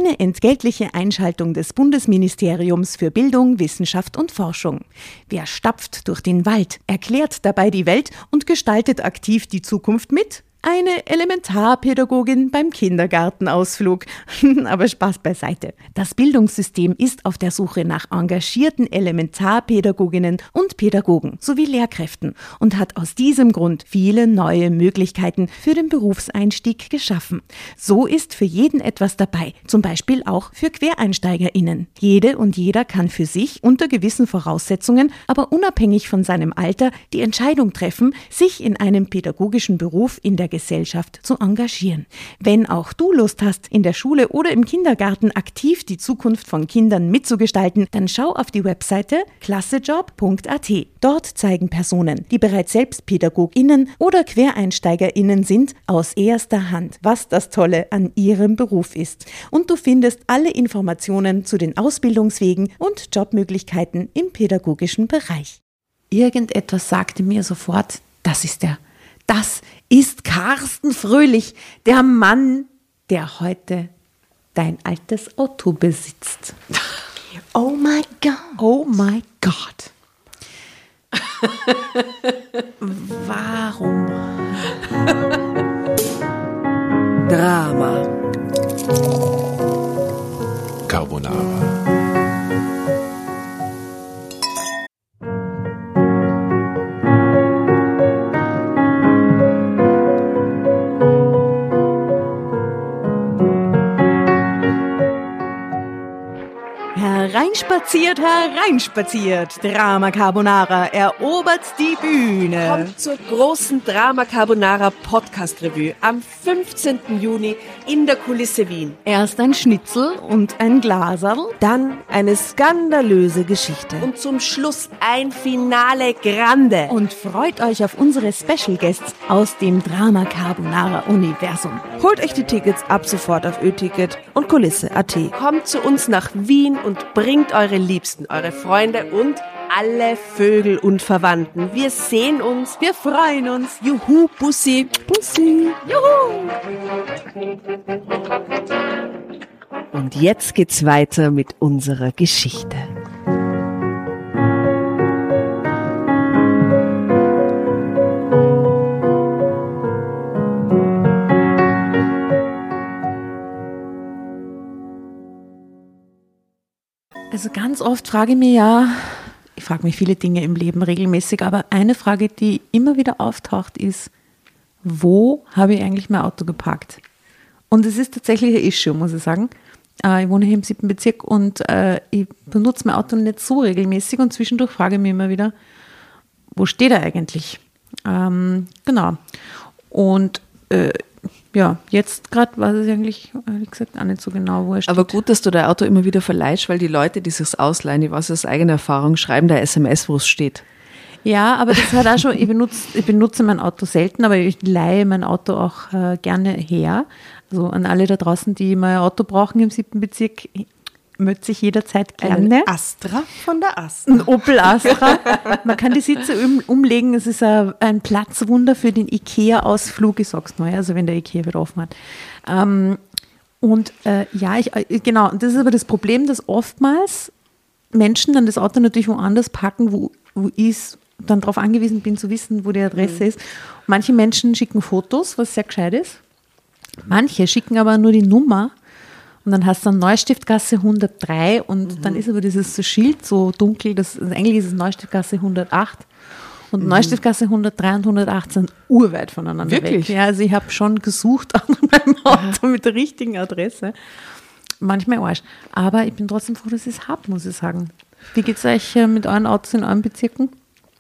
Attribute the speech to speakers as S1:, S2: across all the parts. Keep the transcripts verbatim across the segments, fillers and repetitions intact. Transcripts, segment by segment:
S1: Eine entgeltliche Einschaltung des Bundesministeriums für Bildung, Wissenschaft und Forschung. Wer stapft durch den Wald, erklärt dabei die Welt und gestaltet aktiv die Zukunft mit? Eine Elementarpädagogin beim Kindergartenausflug. Aber Spaß beiseite. Das Bildungssystem ist auf der Suche nach engagierten Elementarpädagoginnen und Pädagogen sowie Lehrkräften und hat aus diesem Grund viele neue Möglichkeiten für den Berufseinstieg geschaffen. So ist für jeden etwas dabei, zum Beispiel auch für QuereinsteigerInnen. Jede und jeder kann für sich unter gewissen Voraussetzungen, aber unabhängig von seinem Alter, die Entscheidung treffen, sich in einem pädagogischen Beruf in der Gesellschaft zu engagieren. Wenn auch du Lust hast, in der Schule oder im Kindergarten aktiv die Zukunft von Kindern mitzugestalten, dann schau auf die Webseite klassejob punkt a t. Dort zeigen Personen, die bereits selbst PädagogInnen oder QuereinsteigerInnen sind, aus erster Hand, was das Tolle an ihrem Beruf ist. Und du findest alle Informationen zu den Ausbildungswegen und Jobmöglichkeiten im pädagogischen Bereich. Irgendetwas sagte mir sofort, das ist der Das ist Carsten Fröhlich, der Mann, der heute dein altes Auto besitzt.
S2: Oh my God.
S1: Oh my God. Warum?
S2: Drama.
S3: Carbonara.
S1: Hereinspaziert, hereinspaziert. Drama Carbonara erobert die Bühne.
S2: Kommt zur großen Drama Carbonara Podcast Revue am fünfzehnten Juni in der Kulisse Wien.
S1: Erst ein Schnitzel und ein Glaserl.
S2: Dann eine skandalöse Geschichte. Und zum Schluss ein Finale Grande.
S1: Und freut euch auf unsere Special Guests aus dem Drama Carbonara Universum.
S2: Holt euch die Tickets ab sofort auf Ö-Ticket und Kulisse punkt a t. Kommt zu uns nach Wien und bringt eure Liebsten, eure Freunde und alle Vögel und Verwandten. Wir sehen uns, wir freuen uns. Juhu, Bussi. Bussi. Juhu. Und jetzt geht's weiter mit unserer Geschichte.
S1: Also ganz oft frage ich mich ja, ich frage mich viele Dinge im Leben regelmäßig, aber eine Frage, die immer wieder auftaucht, ist, wo habe ich eigentlich mein Auto geparkt? Und es ist tatsächlich ein Issue, muss ich sagen. Ich wohne hier im siebten Bezirk und ich benutze mein Auto nicht so regelmäßig und zwischendurch frage ich mich immer wieder, wo steht er eigentlich? Ähm, genau. Und äh, ja, jetzt gerade weiß ich eigentlich, ehrlich gesagt, auch nicht so genau, wo er steht.
S4: Aber gut, dass du dein Auto immer wieder verleihst, weil die Leute, die sich ausleihen, ich weiß aus eigener Erfahrung, schreiben da S M S, wo es steht.
S1: Ja, aber das hat auch schon, ich benutze, ich benutze mein Auto selten, aber ich leihe mein Auto auch äh, gerne her. Also an alle da draußen, die mal ein Auto brauchen im siebten Bezirk, möchte sich jederzeit gerne.
S2: Ein Astra von der Astra.
S1: Ein Opel Astra. Man kann die Sitze um, umlegen. Es ist ein, ein Platzwunder für den IKEA-Ausflug, ich sag's mal, also wenn der IKEA wieder offen hat. Ähm, und äh, ja, ich, genau, das ist aber das Problem, dass oftmals Menschen dann das Auto natürlich woanders packen, wo, wo ich dann darauf angewiesen bin, zu wissen, wo die Adresse mhm. ist. Manche Menschen schicken Fotos, was sehr gescheit ist. Manche schicken aber nur die Nummer. Und dann hast du dann Neustiftgasse hundertdrei und mhm. dann ist aber dieses Schild so dunkel, das, eigentlich ist es Neustiftgasse hundertacht und mhm. Neustiftgasse hundertdrei und hundertacht sind urweit voneinander
S4: Wirklich?
S1: weg. Ja, also ich habe schon gesucht an meinem Auto mit der richtigen Adresse. Manchmal Arsch. Aber ich bin trotzdem froh, dass ich es habe, muss ich sagen. Wie geht es euch mit euren Autos in euren Bezirken?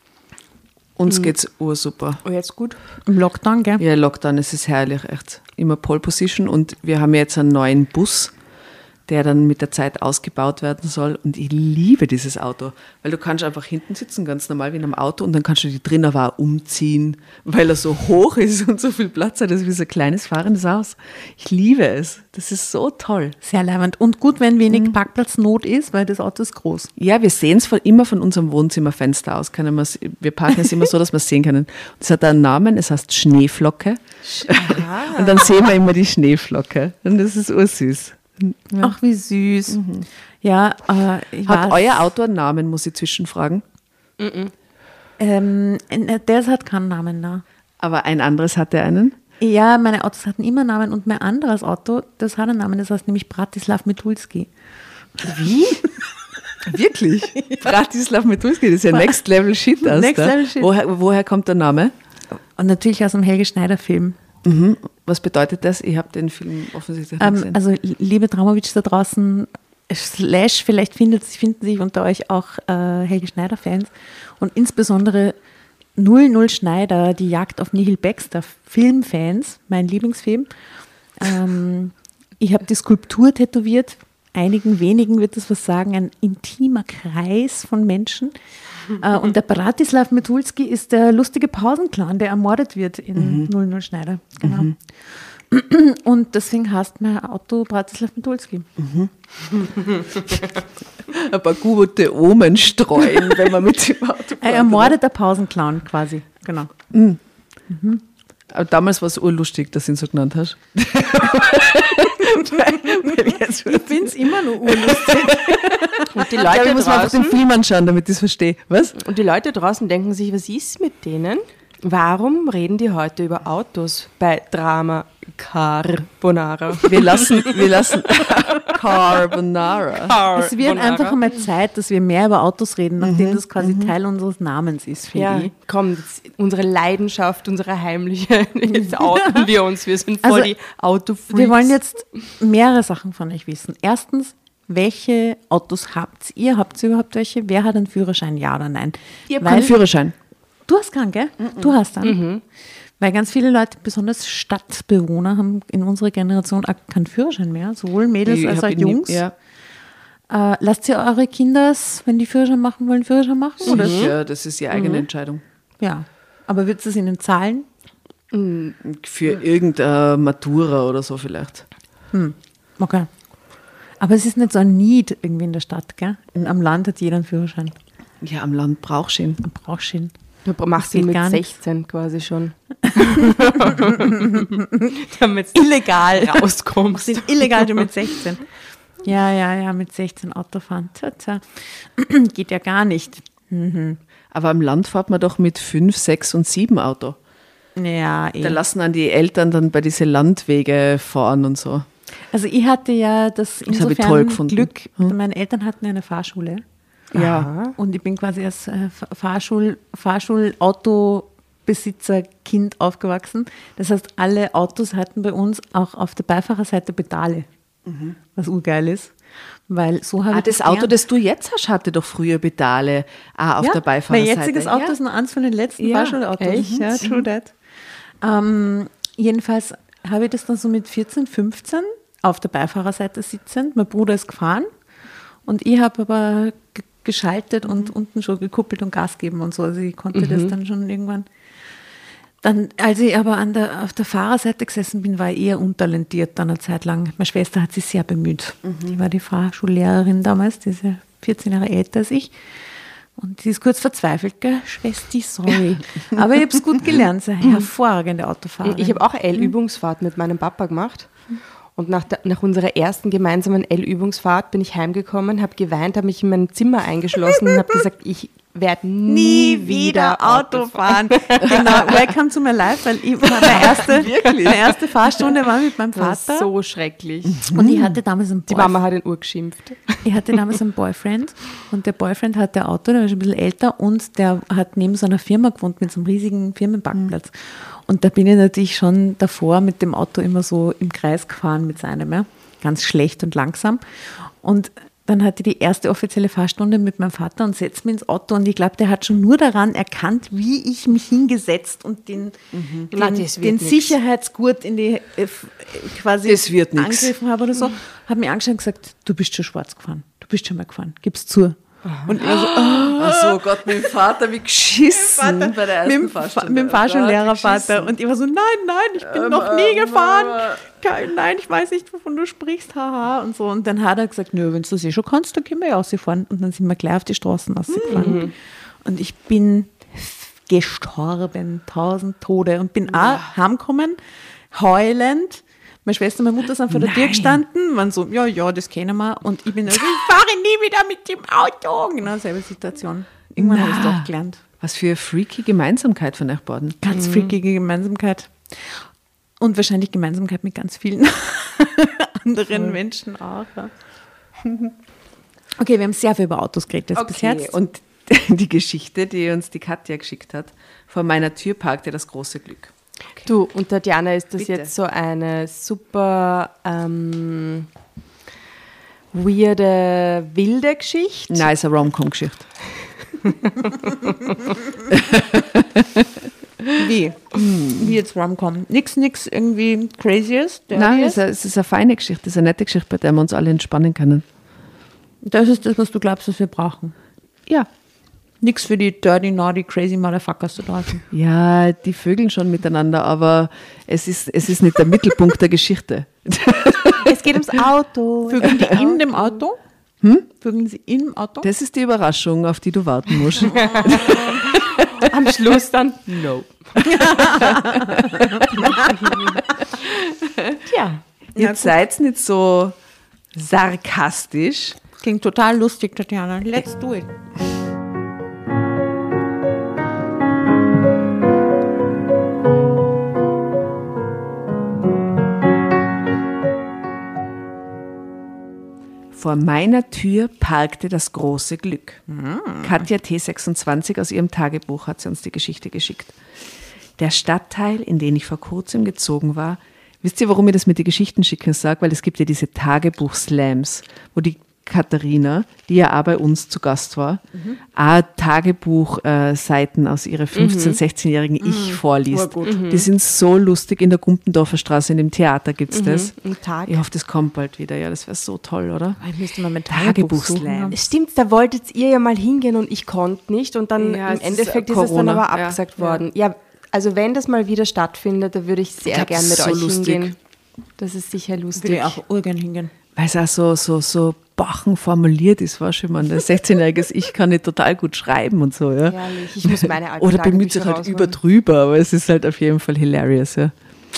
S4: Uns mhm. geht's ursuper.
S2: Oh, jetzt gut?
S1: Im Lockdown, gell?
S4: Ja, Lockdown, es ist herrlich, echt. Immer Pole Position und wir haben jetzt einen neuen Bus, der dann mit der Zeit ausgebaut werden soll. Und ich liebe dieses Auto, weil du kannst einfach hinten sitzen, ganz normal wie in einem Auto und dann kannst du die drin aber auch umziehen, weil er so hoch ist und so viel Platz hat. Das ist wie so ein kleines fahrendes Haus. Ich liebe es. Das ist so toll.
S1: Sehr leibend. Und gut, wenn wenig mhm. Parkplatznot ist, weil das Auto ist groß.
S4: Ja, wir sehen es von, immer von unserem Wohnzimmerfenster aus. Können wir parken es immer so, dass wir es sehen können. Es hat einen Namen, es heißt Schneeflocke. Ah. Und dann sehen wir immer die Schneeflocke. Und das ist ursüß.
S1: Ja. Ach, wie süß. Mhm. Ja, äh, ich
S4: Hat
S1: weiß.
S4: euer Auto einen Namen, muss ich zwischenfragen?
S1: Mhm. Ähm, das hat keinen Namen, ne?
S4: Aber ein anderes hatte einen?
S1: Ja, meine Autos hatten immer Namen und mein anderes Auto, das hat einen Namen, das heißt nämlich Bratislav Mitulski.
S4: Wie? Wirklich? Bratislav Mitulski, das ist ja Next Level Shit.
S1: Next Level Shit.
S4: Woher, woher kommt der Name?
S1: Und natürlich aus dem Helge Schneider Film.
S4: Mhm. Was bedeutet das? Ich habe den Film offensichtlich nicht
S1: ähm,
S4: gesehen.
S1: Also liebe Dramovic da draußen, slash, vielleicht findet, finden sich unter euch auch äh, Helge Schneider-Fans und insbesondere null null Schneider, die Jagd auf Nihil Baxter, Filmfans, mein Lieblingsfilm. Ähm, ich habe die Skulptur tätowiert. Einigen wenigen wird das was sagen, ein intimer Kreis von Menschen. äh, und der Bratislav Mitulski ist der lustige Pausenclown, der ermordet wird in mhm. null null Schneider. Genau. Mhm. Und deswegen heißt mein Auto Bratislav Mitulski. Mhm.
S4: Ein paar gute Omen streuen, wenn man mit dem Auto fährt.
S1: Ein ermordeter Pausenclown quasi, genau.
S4: Mhm. Mhm. Aber damals war es urlustig, dass du ihn so genannt hast.
S1: Ich finde es immer noch urlustig.
S2: Und die Leute
S4: ja, muss man einfach den Film anschauen, damit ich es verstehe. Was?
S2: Und die Leute draußen denken sich, was ist mit denen? Warum reden die heute über Autos bei Drama Carbonara?
S4: Wir lassen, wir lassen Carbonara.
S1: Carbonara. Es wird einfach einmal Zeit, dass wir mehr über Autos reden, nachdem mhm. das quasi mhm. Teil unseres Namens ist, finde
S2: ja,
S1: ich.
S2: Komm, unsere Leidenschaft, unsere heimliche, jetzt outen wir uns, wir sind voll
S1: also,
S2: die Autofreaks.
S1: Wir wollen jetzt mehrere Sachen von euch wissen. Erstens, welche Autos habt ihr? Habt ihr überhaupt welche? Wer hat einen Führerschein, ja oder nein?
S4: Ich habe keinen Führerschein.
S1: Du hast keinen, gell? Mhm. Du hast einen. Mhm. Weil ganz viele Leute, besonders Stadtbewohner, haben in unserer Generation auch keinen Führerschein mehr, sowohl Mädels ich als auch Jungs. Nie, ja. äh, lasst ihr eure Kinder, wenn die Führerschein machen wollen, Führerschein machen?
S4: Mhm. Oder? Ja, das ist ihre eigene mhm. Entscheidung.
S1: Ja, aber würdest du es ihnen zahlen?
S4: Für irgendeine Matura oder so vielleicht.
S1: Hm. Okay. Aber es ist nicht so ein Need irgendwie in der Stadt, gell? In, am Land hat jeder einen Führerschein.
S4: Ja, am Land brauchst du ihn.
S1: Brauchst du ihn.
S2: Du machst ihn mit sechzehn nichts. Quasi schon. Damit es illegal rauskommst.
S1: Sind illegal mit sechzehn. Ja, ja, ja, mit sechzehn Autofahren. Tata. Geht ja gar nicht. Mhm.
S4: Aber am Land fährt man doch mit fünf, sechs und sieben Auto.
S1: Ja, eh.
S4: Da lassen dann die Eltern dann bei diese Landwege fahren und so.
S1: Also ich hatte ja das insofern
S4: das toll gefunden.
S1: Glück,
S4: hm?
S1: meine Eltern hatten eine Fahrschule.
S4: Ja.
S1: Aha. Und ich bin quasi als äh, Fahrschul, Fahrschul-Autobesitzer-Kind aufgewachsen. Das heißt, alle Autos hatten bei uns auch auf der Beifahrerseite Pedale, mhm. was urgeil ist. Weil so habe
S4: ah,
S1: ich
S4: das, das Auto, gern. Das du jetzt hast, hatte doch früher Pedale ah, auf
S1: ja,
S4: der Beifahrerseite.
S1: Mein jetziges Auto ja. ist noch eins von den letzten ja. Fahrschulautos.
S2: Echt?
S1: Ja, true that. Ähm, jedenfalls habe ich das dann so mit vierzehn, fünfzehn auf der Beifahrerseite sitzend. Mein Bruder ist gefahren und ich habe aber g- geschaltet mhm. und unten schon gekuppelt und Gas geben und so. Also ich konnte mhm. das dann schon irgendwann. Dann, als ich aber an der, auf der Fahrerseite gesessen bin, war ich eher untalentiert dann eine Zeit lang. Meine Schwester hat sich sehr bemüht. Mhm. Die war die Fahrschullehrerin damals, die ist ja vierzehn Jahre älter als ich. Und die ist kurz verzweifelt, gell? Schwesti, sorry. Aber ich habe es gut gelernt, so eine hervorragende Autofahrerin.
S2: Ich habe auch L-Übungsfahrt mit meinem Papa gemacht. Und nach, der, nach unserer ersten gemeinsamen L-Übungsfahrt bin ich heimgekommen, habe geweint, habe mich in mein Zimmer eingeschlossen und habe gesagt, ich werde nie wieder Auto fahren.
S1: Genau, welcome to my life, weil ich, meine, erste, meine erste Fahrstunde war mit meinem Vater.
S2: Das war so schrecklich.
S1: Und ich hatte damals einen
S2: Boyfriend. Die Mama hat ihn urgeschimpft.
S1: Ich hatte damals einen Boyfriend und der Boyfriend hatte ein Auto, der war schon ein bisschen älter und der hat neben so einer Firma gewohnt mit so einem riesigen Firmenparkplatz. Mhm. Und da bin ich natürlich schon davor mit dem Auto immer so im Kreis gefahren mit seinem, ja, ganz schlecht und langsam. Und dann hatte ich die erste offizielle Fahrstunde mit meinem Vater und setzt mich ins Auto und ich glaube, der hat schon nur daran erkannt, wie ich mich hingesetzt und den, mhm. den, den Sicherheitsgurt in die äh, quasi angegriffen habe oder so, hat mich angeschaut und gesagt, du bist schon schwarz gefahren, du bist schon mal gefahren, gib's zu.
S4: Und er so, oh, ach so Gott, mit dem Vater, wie geschissen
S1: Vater,
S4: bei der ersten
S1: mit,
S4: Fahrstunde.
S1: Mit dem Fahrschullehrervater. Und ich war so, nein, nein, ich bin ähm, noch nie ähm, gefahren. Ähm, nein, ich weiß nicht, wovon du sprichst, haha. Und so. Und dann hat er gesagt, nö, wenn du das eh schon kannst, dann können wir ja rausfahren. Und dann sind wir gleich auf die Straßen rausgefahren. Mhm. Und ich bin gestorben, tausend Tode. Und bin ja. auch heimgekommen, heulend, Meine Schwester und meine Mutter sind vor der Tür
S4: Nein.
S1: gestanden, waren so, ja, ja, das kennen wir. Und ich bin so, ich fahre nie wieder mit dem Auto. Genau, selbe Situation. Irgendwann habe ich es doch gelernt.
S4: Was für eine freaky Gemeinsamkeit von euch beiden.
S1: Ganz freakige Gemeinsamkeit. Und wahrscheinlich Gemeinsamkeit mit ganz vielen anderen Menschen auch. Ja. Okay, wir haben sehr viel über Autos geredet bis jetzt.
S4: Und die Geschichte, die uns die Katja geschickt hat, vor meiner Tür parkte das große Glück. Okay.
S2: Du, und Tatjana, ist das
S4: Bitte.
S2: jetzt so eine super ähm, weirde, wilde Geschichte?
S4: Nein, ist eine Rom-Com-Geschichte.
S1: Wie? Wie jetzt Rom-Com? Nix, nix irgendwie Crazies?
S4: Nein, es
S1: Dirtyes?
S4: ist, eine, es ist eine feine Geschichte, es ist eine nette Geschichte, bei der wir uns alle entspannen können.
S1: Das ist das, was du glaubst, was wir brauchen.
S4: Ja.
S1: Nix für die dirty, naughty, crazy Motherfuckers da draußen.
S4: Ja, die vögeln schon miteinander, aber es ist, es ist nicht der Mittelpunkt der Geschichte.
S2: Es geht ums Auto.
S1: Vögeln die in dem Auto? Hm? Vögeln sie im Auto?
S4: Das ist die Überraschung, auf die du warten musst.
S2: Am Schluss dann, no. Tja.
S4: Ihr seid nicht so sarkastisch.
S1: Klingt total lustig, Tatjana. Let's do it.
S4: Vor meiner Tür parkte das große Glück. Katja T sechsundzwanzig aus ihrem Tagebuch hat sie uns die Geschichte geschickt. Der Stadtteil, in den ich vor kurzem gezogen war, wisst ihr, warum ich das mit den Geschichten schicken sage? Weil es gibt ja diese Tagebuch-Slams, wo die Katharina, die ja auch bei uns zu Gast war, mhm. auch Tagebuchseiten aus ihrer fünfzehn-, sechzehnjährigen
S1: Mhm.
S4: Ich vorliest.
S1: Mhm.
S4: Die sind so lustig. In der Gumpendorfer Straße, in dem Theater gibt es das.
S2: Im Tag.
S4: Ich hoffe, das kommt bald wieder. Ja, das wäre so toll, oder?
S1: Ich müsste mal mein Tagebuch suchen.
S4: Tagebuchslam.
S2: Stimmt, da wolltet ihr ja mal hingehen und ich konnte nicht und dann
S4: Ja,
S2: im
S4: es ist,
S2: Endeffekt
S4: äh,
S2: ist, es dann
S4: Corona,
S2: aber
S4: ja.
S2: abgesagt worden. Ja, also wenn das mal wieder stattfindet, da würde ich sehr
S4: glaub,
S2: gern
S4: das
S2: mit
S4: ist so
S2: euch
S4: lustig.
S2: hingehen. Das ist sicher lustig.
S1: Würde ich auch urgern hingehen.
S4: Weil es auch so, so, so bachen formuliert ist, weißt du, ich meine, der sechzehnjähriges Ich kann nicht total gut schreiben und so, ja.
S2: Herrlich, ich muss meine alten
S4: Oder bemüht sich
S2: Tagebücher
S4: halt
S2: rausholen.
S4: überdrüber, aber es ist halt auf jeden Fall hilarious, ja.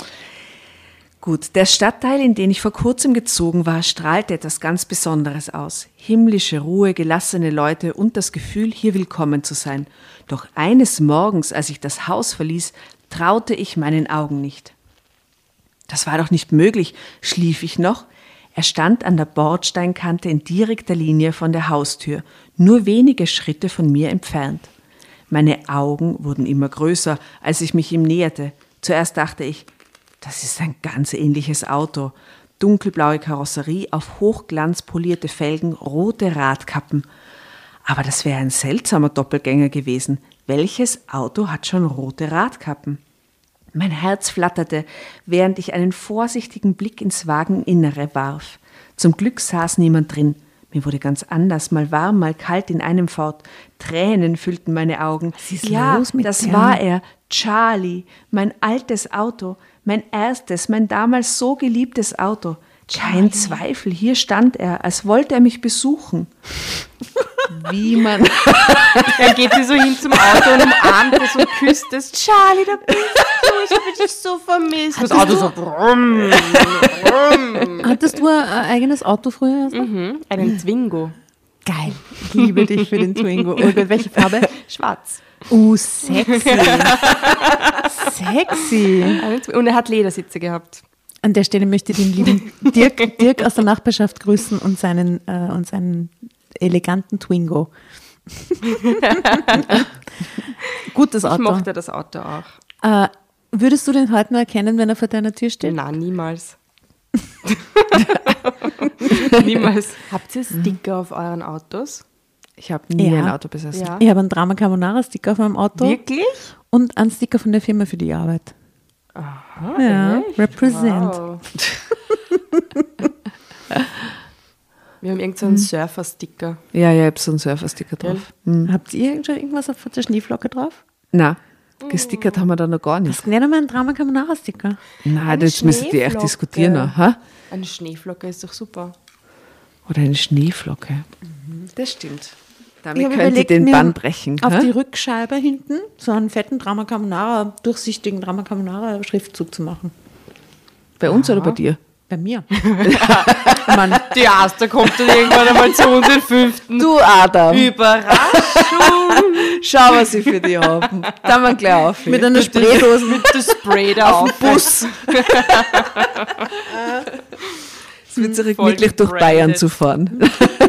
S4: Gut, der Stadtteil, in den ich vor kurzem gezogen war, strahlte etwas ganz Besonderes aus. Himmlische Ruhe, gelassene Leute und das Gefühl, hier willkommen zu sein. Doch eines Morgens, als ich das Haus verließ, traute ich meinen Augen nicht. Das war doch nicht möglich. Schlief ich noch? Er stand an der Bordsteinkante in direkter Linie von der Haustür, nur wenige Schritte von mir entfernt. Meine Augen wurden immer größer, als ich mich ihm näherte. Zuerst dachte ich, das ist ein ganz ähnliches Auto. Dunkelblaue Karosserie, auf Hochglanz polierte Felgen, rote Radkappen. Aber das wäre ein seltsamer Doppelgänger gewesen. Welches Auto hat schon rote Radkappen? Mein Herz flatterte, während ich einen vorsichtigen Blick ins Wageninnere warf. Zum Glück saß niemand drin. Mir wurde ganz anders, mal warm, mal kalt in einem fort. Tränen füllten meine Augen.
S1: Was ist
S4: ja,
S1: los mit
S4: das
S1: der?
S4: war er, Charlie, mein altes Auto, mein erstes, mein damals so geliebtes Auto. Kein Zweifel, hier stand er, als wollte er mich besuchen. Wie man...
S2: Dann geht sie so hin zum Auto und umarmt es und küsst es. Charlie, da bist du, ich habe dich so vermisst. Das Auto so brumm, brumm.
S1: Hattest du ein, ein eigenes Auto früher?
S2: Mhm, einen Twingo.
S1: Geil. Ich liebe dich für den Twingo. Urgell, welche Farbe?
S2: Schwarz.
S1: Uh, sexy. Sexy.
S2: Einen Twi- Und er hat Ledersitze gehabt.
S1: An der Stelle möchte ich den lieben Dirk, Dirk aus der Nachbarschaft grüßen und seinen, äh, und seinen eleganten Twingo. Gutes
S2: Ich
S1: Auto.
S2: mochte das Auto auch.
S1: Äh, würdest du den heute noch erkennen, wenn er vor deiner Tür steht?
S2: Nein, niemals. Niemals. Habt ihr Sticker auf euren Autos?
S4: Ich habe nie
S1: Ja.
S4: ein Auto besessen.
S2: Ja.
S1: Ich habe einen Drama Carbonara Sticker auf meinem Auto.
S2: Wirklich?
S1: Und einen Sticker von der Firma, für die ich arbeite.
S2: Aha,
S1: Ja,
S2: echt?
S1: represent.
S2: Wow. Wir haben irgendeinen so Surfer-Sticker.
S4: Ja, ja, ich habe so einen Surfer-Sticker drauf. Mhm.
S1: Habt ihr schon irgendwas auf der Schneeflocke drauf?
S4: Nein, gestickert haben wir da noch gar nicht.
S1: Das nennt man einen Drama Carbonara Sticker.
S4: Nein,
S2: Eine
S4: das müssen die echt
S2: Schneeflocke.
S4: diskutieren. Noch, ha?
S2: Eine Schneeflocke ist doch super.
S4: Oder eine Schneeflocke. Das stimmt. Damit
S1: Ich hab
S4: könnt ihr
S1: überlegt,
S4: den
S1: mir
S4: Bann brechen.
S1: Auf
S4: ha?
S1: die Rückscheibe hinten so einen fetten Drama Carbonara, durchsichtigen Drama Carbonara Schriftzug zu machen.
S4: Bei uns oder bei dir?
S1: Bei mir.
S2: Mann, die erste kommt dann irgendwann einmal zu uns in fünften.
S4: Du, Adam.
S2: Überraschung.
S4: Schau, was ich für dich habe. Da haben wir gleich auf.
S1: Mit einer Spraydose.
S2: Mit der Spray da
S4: auf dem Bus. Es wird so gemütlich durch Bayern zu fahren.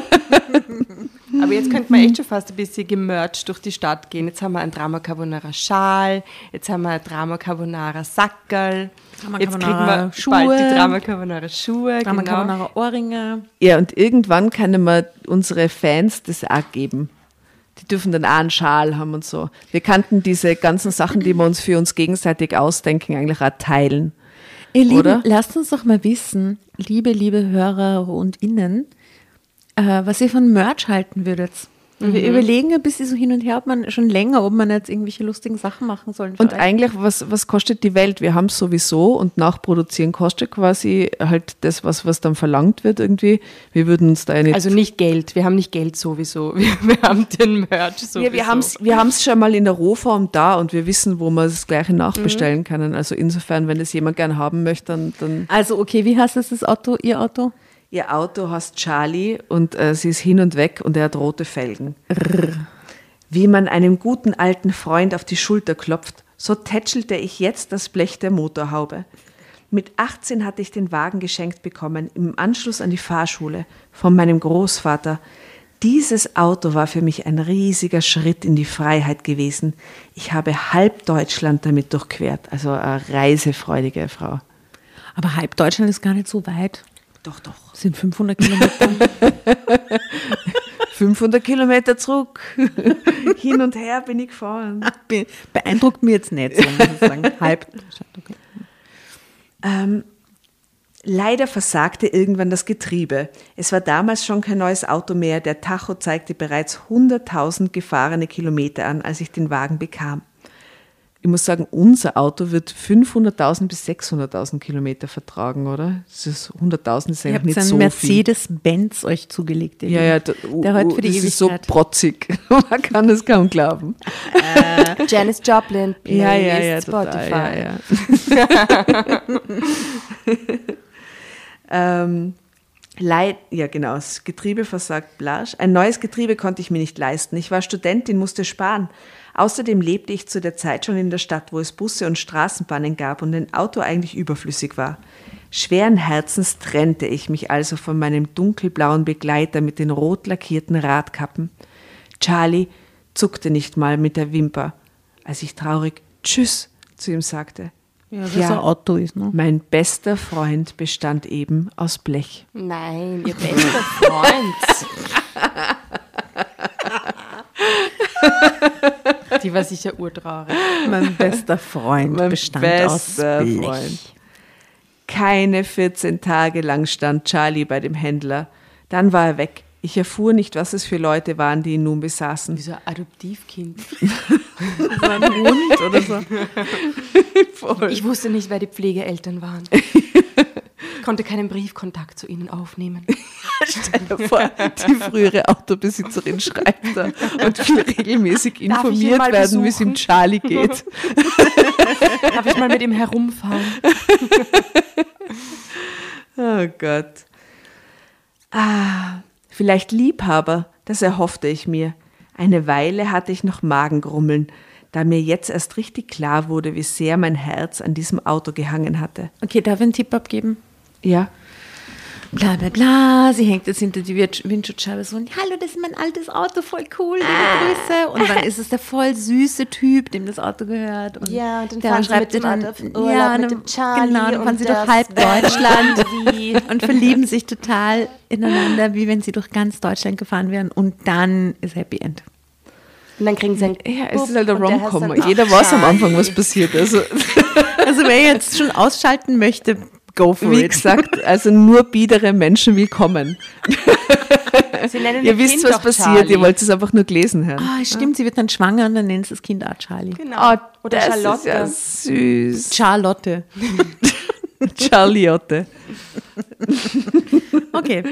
S2: Aber jetzt könnte man echt schon fast ein bisschen gemercht durch die Stadt gehen. Jetzt haben wir einen Drama Carbonara Schal, jetzt haben wir einen Drama Carbonara Sackerl,
S1: Drama
S2: jetzt kriegen
S1: Carbonara
S2: wir
S1: Schuhe.
S2: bald die Drama Carbonara Schuhe.
S1: Drama
S2: genau.
S1: Carbonara Ohrringe.
S4: Ja, und irgendwann können wir unsere Fans das auch geben. Die dürfen dann auch einen Schal haben und so. Wir kannten diese ganzen Sachen, die wir uns für uns gegenseitig ausdenken, eigentlich auch teilen.
S1: Ihr Lieben,
S4: Oder?
S1: lasst uns doch mal wissen, liebe, liebe Hörer und Innen, äh, was ihr von Merch halten würdet. Mhm. Wir überlegen ein bisschen so hin und her, ob man schon länger, ob man jetzt irgendwelche lustigen Sachen machen soll.
S4: Und eigentlich, was, was kostet die Welt? Wir haben es sowieso und nachproduzieren kostet quasi halt das, was, was dann verlangt wird irgendwie. Wir würden uns da ja nicht...
S2: Also nicht Geld, wir haben nicht Geld sowieso, wir, wir haben den Merch sowieso.
S4: Ja, wir haben es wir haben's schon mal in der Rohform da und wir wissen, wo wir das Gleiche nachbestellen mhm. können. Also insofern, wenn das jemand gern haben möchte, dann... dann
S1: also okay, wie heißt das, das Auto, Ihr Auto?
S4: Ihr Auto heißt Charlie und äh, sie ist hin und weg und er hat rote Felgen. Rrr. Wie man einem guten alten Freund auf die Schulter klopft, so tätschelte ich jetzt das Blech der Motorhaube. Mit achtzehn hatte ich den Wagen geschenkt bekommen, im Anschluss an die Fahrschule, von meinem Großvater. Dieses Auto war für mich ein riesiger Schritt in die Freiheit gewesen. Ich habe halb Deutschland damit durchquert, also eine reisefreudige Frau.
S1: Aber halb Deutschland ist gar nicht so weit.
S4: Doch, doch.
S1: Das sind fünfhundert Kilometer.
S4: fünfhundert Kilometer zurück. Hin und her bin ich gefahren.
S1: Be- Beeindruckt mich jetzt nicht, so muss ich sagen. Halb. Okay.
S4: Ähm, leider versagte irgendwann das Getriebe. Es war damals schon kein neues Auto mehr. Der Tacho zeigte bereits hunderttausend gefahrene Kilometer an, als ich den Wagen bekam. Ich muss sagen, unser Auto wird fünfhunderttausend bis sechshunderttausend Kilometer vertragen, oder? Das ist hunderttausend ist eigentlich nicht so viel.
S1: Ihr habt einen Mercedes-Benz euch zugelegt.
S4: Ja, ja,
S1: der,
S4: uh,
S1: der heute für die
S4: das
S1: Ewigkeit.
S4: ist so protzig. Man kann es kaum glauben.
S2: Äh, Janis Joplin,
S4: ja, ja, ja,
S2: Spotify.
S4: Total, ja, ja. ähm, Leid, ja genau, das Getriebe versagt Blasch. Ein neues Getriebe konnte ich mir nicht leisten. Ich war Studentin, musste sparen. Außerdem lebte ich zu der Zeit schon in der Stadt, wo es Busse und Straßenbahnen gab und ein Auto eigentlich überflüssig war. Schweren Herzens trennte ich mich also von meinem dunkelblauen Begleiter mit den rot lackierten Radkappen. Charlie zuckte nicht mal mit der Wimper, als ich traurig Tschüss zu ihm sagte.
S1: Ja, das ja, so ein Auto ist, ne?
S4: Mein bester Freund bestand eben aus Blech.
S2: Nein, ihr bester Freund. Die war sicher urtraurig.
S1: Mein bester Freund
S4: mein
S1: bestand
S4: bester
S1: aus Blech.
S4: Freund. Keine vierzehn Tage lang stand Charlie bei dem Händler. Dann war er weg. Ich erfuhr nicht, was es für Leute waren, die ihn nun besaßen.
S2: Wie so ein Adoptivkind.
S1: So ein Hund oder so.
S2: Voll. Ich wusste nicht, wer die Pflegeeltern waren. Konnte keinen Briefkontakt zu ihnen aufnehmen.
S4: Stell dir vor, die frühere Autobesitzerin schreibt da und will regelmäßig informiert werden, wie es ihm Charlie geht.
S2: Darf ich mal mit ihm herumfahren?
S4: Oh Gott. Ah, vielleicht Liebhaber, das erhoffte ich mir. Eine Weile hatte ich noch Magengrummeln, da mir jetzt erst richtig klar wurde, wie sehr mein Herz an diesem Auto gehangen hatte.
S1: Okay, darf ich einen Tipp abgeben?
S4: Ja.
S1: Bla bla bla, sie hängt jetzt hinter die Windschutzscheibe so und hallo, das ist mein altes Auto, voll cool, liebe Grüße. Und dann ist es der voll süße Typ, dem das Auto gehört. Und
S2: ja, und dann
S1: der
S2: fahren
S1: schreibt
S2: sie mit
S1: dann,
S2: dem Auto auf Urlaub
S1: ja,
S2: mit dem Charlie.
S1: Genau, dann fahren sie
S2: und
S1: durch halb Deutschland und verlieben sich total ineinander, wie wenn sie durch ganz Deutschland gefahren wären. Und dann ist Happy End.
S2: Und dann kriegen sie ein
S4: Ja, es ist halt ein Rom-Com. Jeder weiß am Anfang, was passiert. Also,
S1: also wer jetzt schon ausschalten möchte, go for
S4: wie
S1: it.
S4: gesagt, also nur biedere Menschen willkommen. Ihr wisst,
S2: kind
S4: was
S2: auch
S4: passiert,
S2: Charlie.
S4: ihr wollt es einfach nur gelesen hören.
S1: Ah, stimmt, sie wird dann schwanger und dann nennt sie das Kind auch Charlie.
S2: Genau.
S4: Oh,
S2: Oder
S4: das
S2: Charlotte.
S4: ist ja süß.
S1: Charlotte.
S4: Charliotte.
S1: Okay.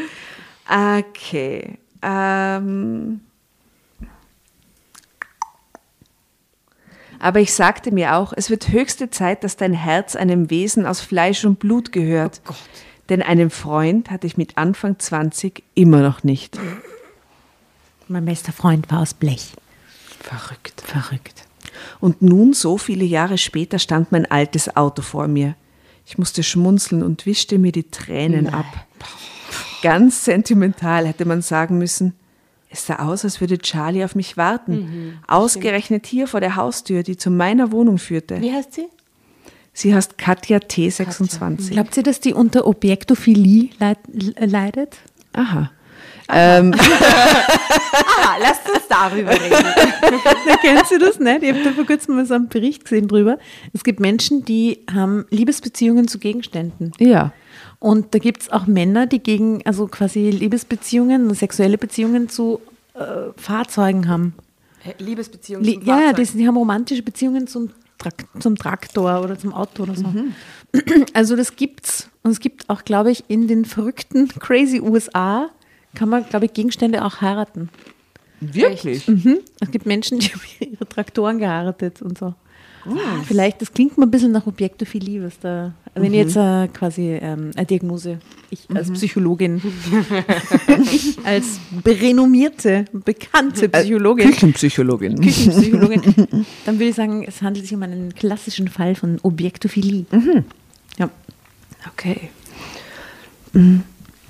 S4: Okay. Ähm.
S2: Aber ich sagte mir auch, es wird höchste Zeit, dass dein Herz einem Wesen aus Fleisch und Blut gehört.
S1: Oh Gott.
S2: Denn einen Freund hatte ich mit Anfang zwanzig immer noch nicht.
S1: Mein bester Freund war aus Blech.
S2: Verrückt.
S1: Verrückt.
S2: Und nun, so viele Jahre später, stand mein altes Auto vor mir. Ich musste schmunzeln und wischte mir die Tränen
S1: Nein.
S2: ab. Ganz sentimental hätte man sagen müssen. Es sah aus, als würde Charlie auf mich warten.
S5: Mhm,
S2: Ausgerechnet hier vor der Haustür, die zu meiner Wohnung führte.
S5: Wie heißt sie?
S2: Sie heißt Katja T sechsundzwanzig.
S1: Glaubt ihr, dass die unter Objektophilie leid, leidet?
S2: Aha. Ähm,
S5: Ah, lasst uns darüber reden.
S1: Na, kennst du das nicht? Ich habe da vor kurzem mal so einen Bericht gesehen drüber. Es gibt Menschen, die haben Liebesbeziehungen zu Gegenständen.
S2: ja.
S1: Und da gibt es auch Männer, die gegen, also quasi Liebesbeziehungen, sexuelle Beziehungen zu äh, Fahrzeugen haben.
S5: Liebesbeziehung
S1: Li
S5: zum
S1: ja, ja,
S5: Fahrzeug.
S1: die, die haben romantische Beziehungen zum, Trak zum Traktor oder zum Auto oder so.
S5: Mhm.
S1: Also das gibt's. Und es gibt auch, glaube ich, in den verrückten, crazy U S A kann man, glaube ich, Gegenstände auch heiraten.
S2: Wirklich?
S1: Mhm. Es gibt Menschen, die haben ihre Traktoren geheiratet und so. Vielleicht, das klingt mal ein bisschen nach Objektophilie, was da, wenn ich jetzt äh, quasi ähm, eine Diagnose, ich als Psychologin, ich als renommierte, bekannte Psychologin,
S2: Küchenpsychologin.
S1: Küchenpsychologin, dann würde ich sagen, es handelt sich um einen klassischen Fall von Objektophilie. Ja.
S2: Okay. Mhm.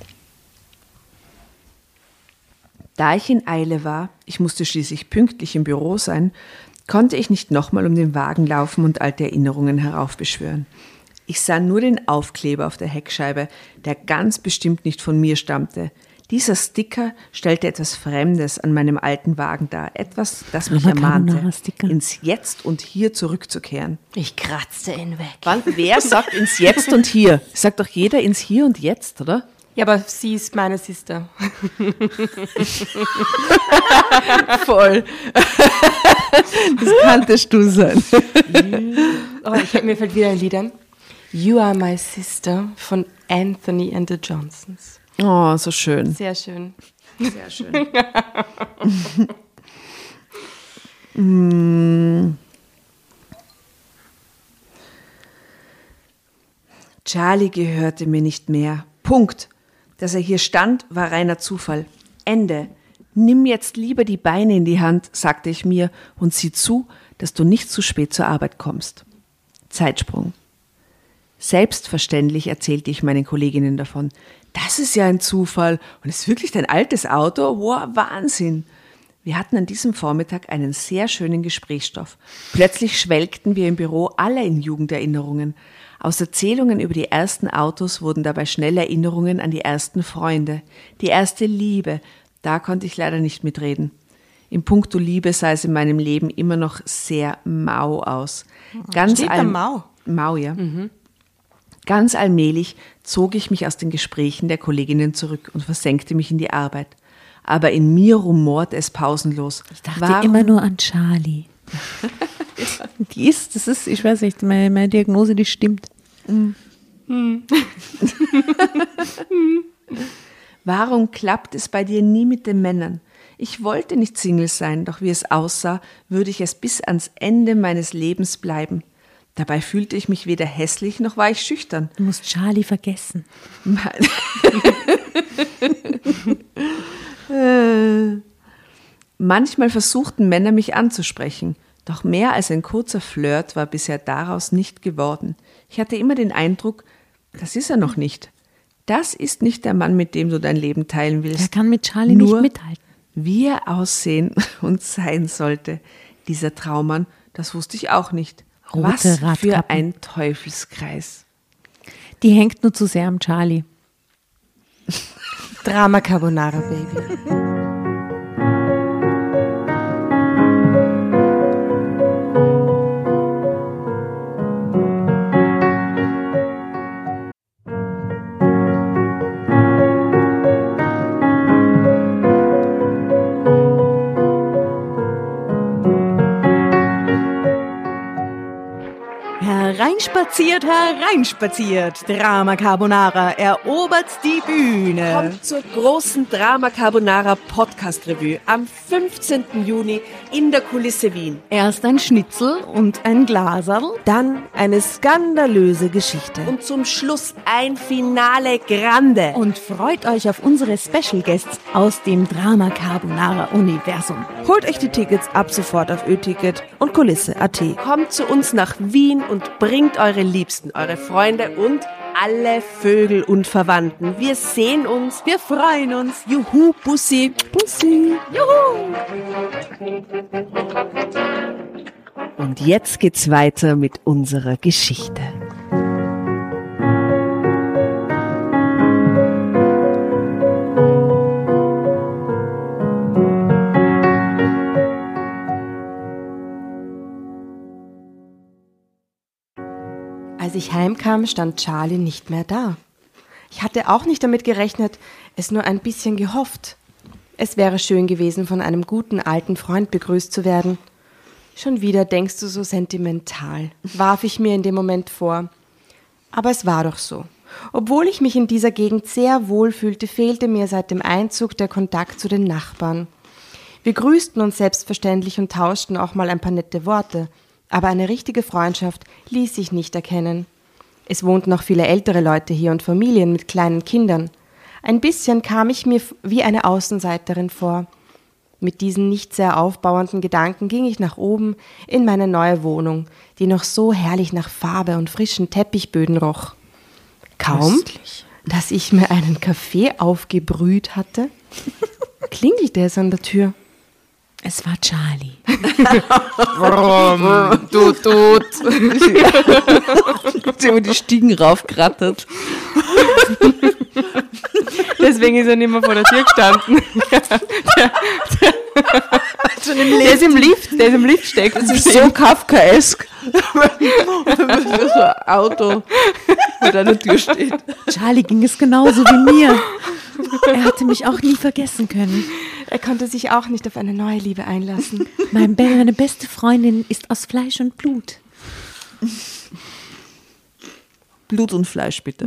S2: Da ich in Eile war, ich musste schließlich pünktlich im Büro sein, konnte ich nicht nochmal um den Wagen laufen und alte Erinnerungen heraufbeschwören. Ich sah nur den Aufkleber auf der Heckscheibe, der ganz bestimmt nicht von mir stammte. Dieser Sticker stellte etwas Fremdes an meinem alten Wagen dar, etwas, das mich
S1: Drama
S2: ermahnte,
S1: Carbonara-Sticker.
S2: ins Jetzt und Hier zurückzukehren.
S5: Ich kratzte ihn weg.
S2: Wann, wer sagt ins Jetzt und Hier? Sagt doch jeder ins Hier und Jetzt, oder?
S5: Ja, aber sie ist meine Sister.
S2: Voll. Das kanntest du sein.
S5: Oh, ich, mir fällt wieder ein Lied an. You Are My Sister von Anthony and the Johnsons.
S2: Oh, so schön.
S5: Sehr schön.
S2: Sehr schön. mm. Charlie gehörte mir nicht mehr. Punkt. Dass er hier stand, war reiner Zufall. Ende. Nimm jetzt lieber die Beine in die Hand, sagte ich mir, und sieh zu, dass du nicht zu spät zur Arbeit kommst. Zeitsprung. Selbstverständlich erzählte ich meinen Kolleginnen davon. Das ist ja ein Zufall und ist wirklich dein altes Auto? Wow, Wahnsinn! Wir hatten an diesem Vormittag einen sehr schönen Gesprächsstoff. Plötzlich schwelgten wir im Büro alle in Jugenderinnerungen. Aus Erzählungen über die ersten Autos wurden dabei schnell Erinnerungen an die ersten Freunde, die erste Liebe. Da konnte ich leider nicht mitreden. In puncto Liebe sah es in meinem Leben immer noch sehr mau aus. Ganz
S5: Steht da
S2: all-
S5: mau?
S2: Mau, ja. Ganz allmählich zog ich mich aus den Gesprächen der Kolleginnen zurück und versenkte mich in die Arbeit. Aber in mir rumorte es pausenlos.
S1: Ich dachte immer nur an Charlie. Die ist, das ist, ich weiß nicht, meine, meine Diagnose, die stimmt.
S2: Warum klappt es bei dir nie mit den Männern? Ich wollte nicht Single sein, doch wie es aussah, würde ich es bis ans Ende meines Lebens bleiben. Dabei fühlte ich mich weder hässlich, noch war ich schüchtern.
S1: Du musst Charlie vergessen.
S2: Manchmal versuchten Männer, mich anzusprechen, doch mehr als ein kurzer Flirt war bisher daraus nicht geworden. Ich hatte immer den Eindruck, das ist er noch nicht. Das ist nicht der Mann, mit dem du dein Leben teilen willst.
S1: Der kann mit Charlie
S2: Nur,
S1: nicht mithalten.
S2: wie er aussehen und sein sollte, dieser Traummann, das wusste ich auch nicht.
S1: Rote
S2: Was für
S1: Radkappen.
S2: ein Teufelskreis.
S1: Die hängt nur zu sehr am Charlie.
S5: Drama Carbonara, Baby.
S1: Hereinspaziert, hereinspaziert. Drama Carbonara erobert die Bühne.
S2: Kommt zur großen Drama Carbonara Podcast Revue am fünfzehnten Juni in der Kulisse Wien.
S1: Erst ein Schnitzel und ein Glaserl.
S2: Dann eine skandalöse Geschichte. Und zum Schluss ein Finale Grande.
S1: Und freut euch auf unsere Special Guests aus dem Drama Carbonara Universum.
S2: Holt euch die Tickets ab sofort auf Ö-Ticket und Kulisse Punkt A T. Kommt zu uns nach Wien und bringt eure Liebsten, eure Freunde und alle Vögel und Verwandten. Wir sehen uns, wir freuen uns. Juhu, Bussi. Bussi. Juhu. Und jetzt geht's weiter mit unserer Geschichte.
S5: Als ich heimkam, stand Charlie nicht mehr da. Ich hatte auch nicht damit gerechnet, es nur ein bisschen gehofft. Es wäre schön gewesen, von einem guten alten Freund begrüßt zu werden. Schon wieder denkst du so sentimental, warf ich mir in dem Moment vor. Aber es war doch so. Obwohl ich mich in dieser Gegend sehr wohl fühlte, fehlte mir seit dem Einzug der Kontakt zu den Nachbarn. Wir grüßten uns selbstverständlich und tauschten auch mal ein paar nette Worte. Aber eine richtige Freundschaft ließ sich nicht erkennen. Es wohnten noch viele ältere Leute hier und Familien mit kleinen Kindern. Ein bisschen kam ich mir wie eine Außenseiterin vor. Mit diesen nicht sehr aufbauenden Gedanken ging ich nach oben in meine neue Wohnung, die noch so herrlich nach Farbe und frischen Teppichböden roch. Kaum, Köstlich. dass ich mir einen Kaffee aufgebrüht hatte, klingelte es an der Tür.
S1: Es war Charlie.
S4: Warum? Du, du. Sie haben die Stiegen raufgerattert.
S5: Deswegen ist er nicht mehr vor der Tür gestanden. der, der, der, der ist im Lift, der ist im Lift steckt.
S4: Das ist so Kafkaesk. So ein Auto mit einer Tür steht.
S1: Charlie ging es genauso wie mir. Er hatte mich auch nie vergessen können.
S5: Er konnte sich auch nicht auf eine neue Liebe einlassen.
S1: Mein Be- meine beste Freundin ist aus Fleisch und Blut.
S4: Blut und Fleisch, bitte.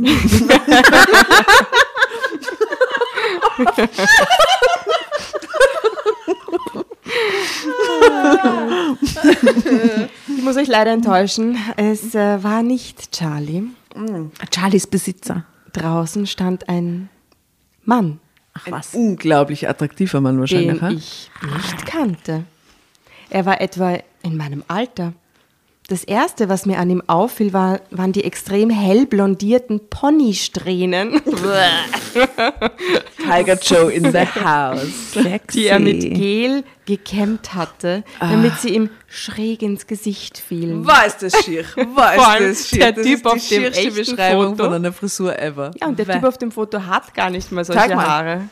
S5: Ich muss euch leider enttäuschen, es äh, war nicht Charlie.
S1: Charlies Besitzer.
S5: Draußen stand ein Mann.
S1: Ach was.
S4: Ein unglaublich attraktiver Mann wahrscheinlich.
S5: Den ich nicht kannte. Er war etwa in meinem Alter. Das Erste, was mir an ihm auffiel, war, waren die extrem hell blondierten Ponysträhnen,
S4: Tiger Joe in the house.
S1: Sexy.
S5: die er mit Gel gekämmt hatte, damit sie ihm schräg ins Gesicht fielen.
S4: War ist das schier? War
S5: Vor allem
S4: ist das schier?
S5: der
S4: Das
S5: Typ
S4: ist
S5: auf
S4: die
S5: dem
S4: schierste
S5: echten
S4: Beschreibung
S5: Foto.
S4: von einer Frisur ever.
S5: Ja, und der
S4: Weh.
S5: Typ auf dem Foto hat gar nicht mal solche
S4: Zeig mal.
S5: Haare.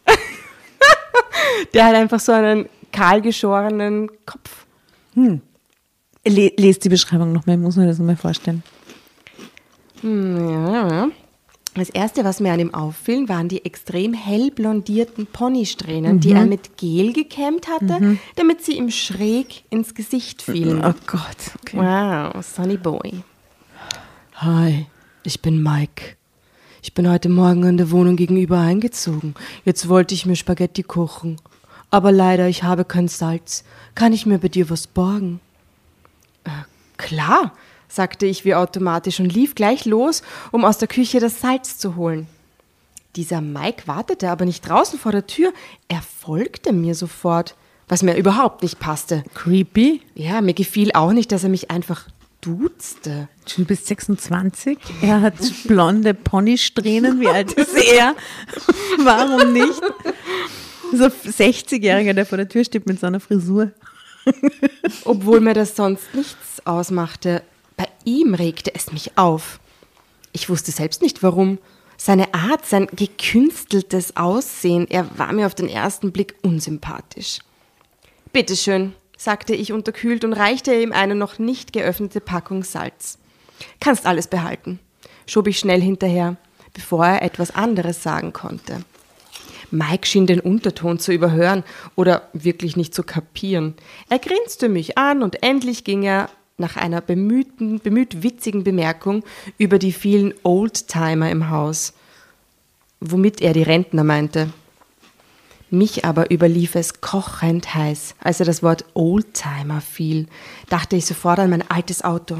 S5: Der hat einfach so einen kahlgeschorenen Kopf.
S1: Le- Lest die Beschreibung nochmal, ich muss mir das nochmal vorstellen.
S5: Hm, ja, ja. Das Erste, was mir an ihm auffiel, waren die extrem hell blondierten Ponysträhnen, mhm. die er mit Gel gekämmt hatte, mhm. damit sie ihm schräg ins Gesicht fielen.
S1: Oh Gott, okay.
S5: Wow, Sonny Boy. Hi, ich bin Mike. Ich bin heute Morgen in der Wohnung gegenüber eingezogen. Jetzt wollte ich mir Spaghetti kochen. Aber leider, ich habe kein Salz. Kann ich mir bei dir was borgen? Äh, klar, sagte ich wie automatisch und lief gleich los, um aus der Küche das Salz zu holen. Dieser Mike wartete aber nicht draußen vor der Tür. Er folgte mir sofort, was mir überhaupt nicht passte.
S1: Creepy.
S5: Ja, mir gefiel auch nicht, dass er mich einfach duzte.
S1: Du bist sechsundzwanzig, er hat blonde Ponysträhnen, wie alt ist er? Warum nicht? So ein sechzigjähriger, der vor der Tür steht mit so einer Frisur.
S5: Obwohl mir das sonst nichts ausmachte, bei ihm regte es mich auf. Ich wusste selbst nicht warum. Seine Art, sein gekünsteltes Aussehen, er war mir auf den ersten Blick unsympathisch. Bitteschön, sagte ich unterkühlt und reichte ihm eine noch nicht geöffnete Packung Salz. Kannst alles behalten, schob ich schnell hinterher, bevor er etwas anderes sagen konnte. Mike schien den Unterton zu überhören oder wirklich nicht zu kapieren. Er grinste mich an und endlich ging er nach einer bemühten, bemüht witzigen Bemerkung über die vielen Oldtimer im Haus, womit er die Rentner meinte. Mich aber überlief es kochend heiß. Als er das Wort Oldtimer fiel, dachte ich sofort an mein altes Auto.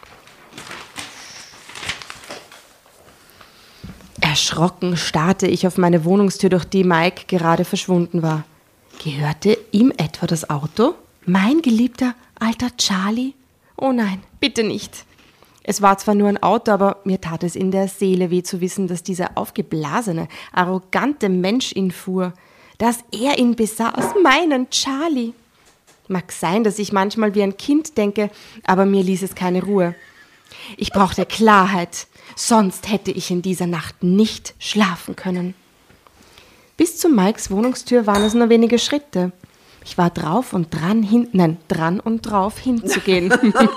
S5: Erschrocken starrte ich auf meine Wohnungstür, durch die Mike gerade verschwunden war. Gehörte ihm etwa das Auto? Mein geliebter alter Charlie? Oh nein, bitte nicht. Es war zwar nur ein Auto, aber mir tat es in der Seele weh zu wissen, dass dieser aufgeblasene, arrogante Mensch ihn fuhr, dass er ihn besaß, meinen Charlie. Mag sein, dass ich manchmal wie ein Kind denke, aber mir ließ es keine Ruhe. Ich brauchte Klarheit, sonst hätte ich in dieser Nacht nicht schlafen können. Bis zu Mikes Wohnungstür waren es nur wenige Schritte. Ich war drauf und dran, hin, nein, dran und drauf hinzugehen.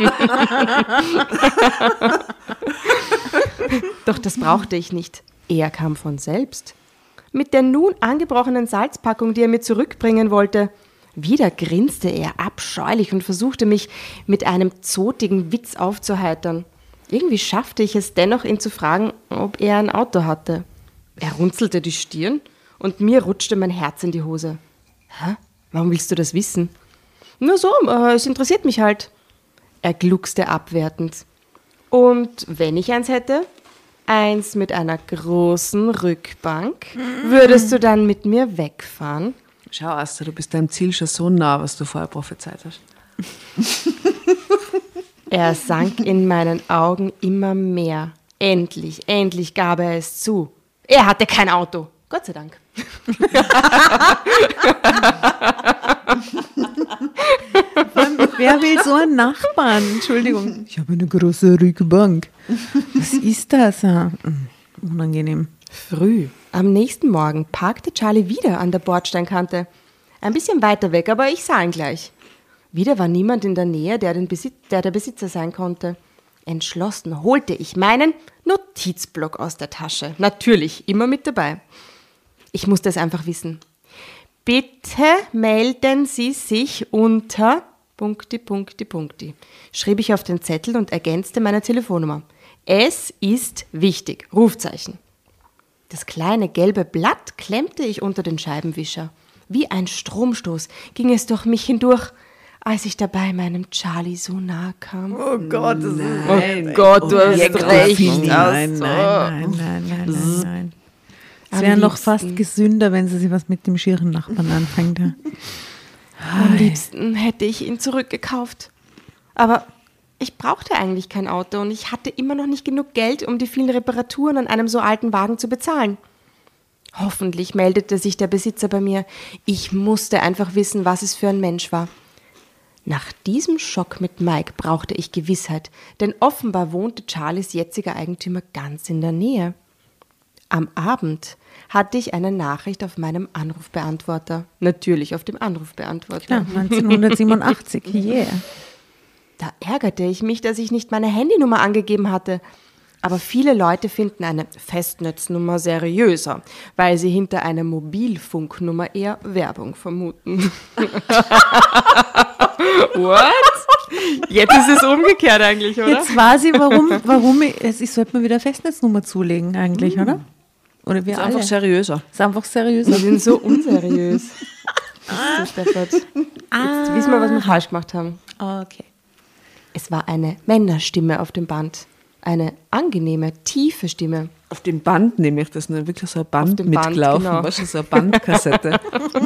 S5: Doch das brauchte ich nicht. Er kam von selbst. Mit der nun angebrochenen Salzpackung, die er mir zurückbringen wollte. Wieder grinste er abscheulich und versuchte mich mit einem zotigen Witz aufzuheitern. Irgendwie schaffte ich es dennoch, ihn zu fragen, ob er ein Auto hatte. Er runzelte die Stirn und mir rutschte mein Herz in die Hose. Hä? Warum willst du das wissen? Nur so, äh, es interessiert mich halt. Er gluckste abwertend. Und wenn ich eins hätte? Eins mit einer großen Rückbank. Würdest du dann mit mir wegfahren?
S4: Schau, Asta, du bist deinem Ziel schon so nah, was du vorher prophezeit hast.
S5: Er sank in meinen Augen immer mehr. Endlich, endlich gab er es zu. Er hatte kein Auto. Gott sei Dank.
S1: Wer will so einen Nachbarn? Entschuldigung. Ich habe eine große Rückbank. Was ist das? Unangenehm.
S5: Früh, am nächsten Morgen, parkte Charlie wieder an der Bordsteinkante. Ein bisschen weiter weg, aber ich sah ihn gleich. Wieder war niemand in der Nähe, der, den Besitz, der der Besitzer sein konnte. Entschlossen holte ich meinen Notizblock aus der Tasche. Natürlich, immer mit dabei. Ich musste es einfach wissen. Bitte melden Sie sich unter Punkti, Punkti, Punkti, schrieb ich auf den Zettel und ergänzte meine Telefonnummer. Es ist wichtig. Rufzeichen. Das kleine gelbe Blatt klemmte ich unter den Scheibenwischer. Wie ein Stromstoß ging es durch mich hindurch, als ich dabei meinem Charlie so nahe kam.
S1: Oh Gott, das
S5: nein. Oh Gott, du hast recht.
S1: Nein, nein, nein, nein, nein, nein, nein. Es wäre noch fast gesünder, wenn sie sich was mit dem schieren Nachbarn anfängt.
S5: Am liebsten hätte ich ihn zurückgekauft. Aber ich brauchte eigentlich kein Auto und ich hatte immer noch nicht genug Geld, um die vielen Reparaturen an einem so alten Wagen zu bezahlen. Hoffentlich meldete sich der Besitzer bei mir. Ich musste einfach wissen, was es für ein Mensch war. Nach diesem Schock mit Mike brauchte ich Gewissheit, denn offenbar wohnte Charlies jetziger Eigentümer ganz in der Nähe. Am Abend hatte ich eine Nachricht auf meinem Anrufbeantworter. Natürlich auf dem Anrufbeantworter.
S1: Klar, neunzehnhundertsiebenundachtzig, yeah.
S5: Da ärgerte ich mich, dass ich nicht meine Handynummer angegeben hatte. Aber viele Leute finden eine Festnetznummer seriöser, weil sie hinter einer Mobilfunknummer eher Werbung vermuten. What? Jetzt ist es umgekehrt eigentlich, oder?
S1: Jetzt weiß ich, warum, warum ich, ich sollte mir wieder eine Festnetznummer zulegen eigentlich, mm. oder? Oder wir
S4: ist
S1: alle.
S4: Einfach seriöser.
S1: Ist einfach seriöser.
S5: Wir sind so unseriös. Ah. Jetzt ah. wissen wir, was wir falsch gemacht haben.
S1: Okay.
S5: Es war eine Männerstimme auf dem Band. Eine angenehme, tiefe Stimme.
S4: Auf dem Band nehme ich das, nur wirklich so ein Band mitgelaufen. Band, genau. Weißt du, so eine Bandkassette.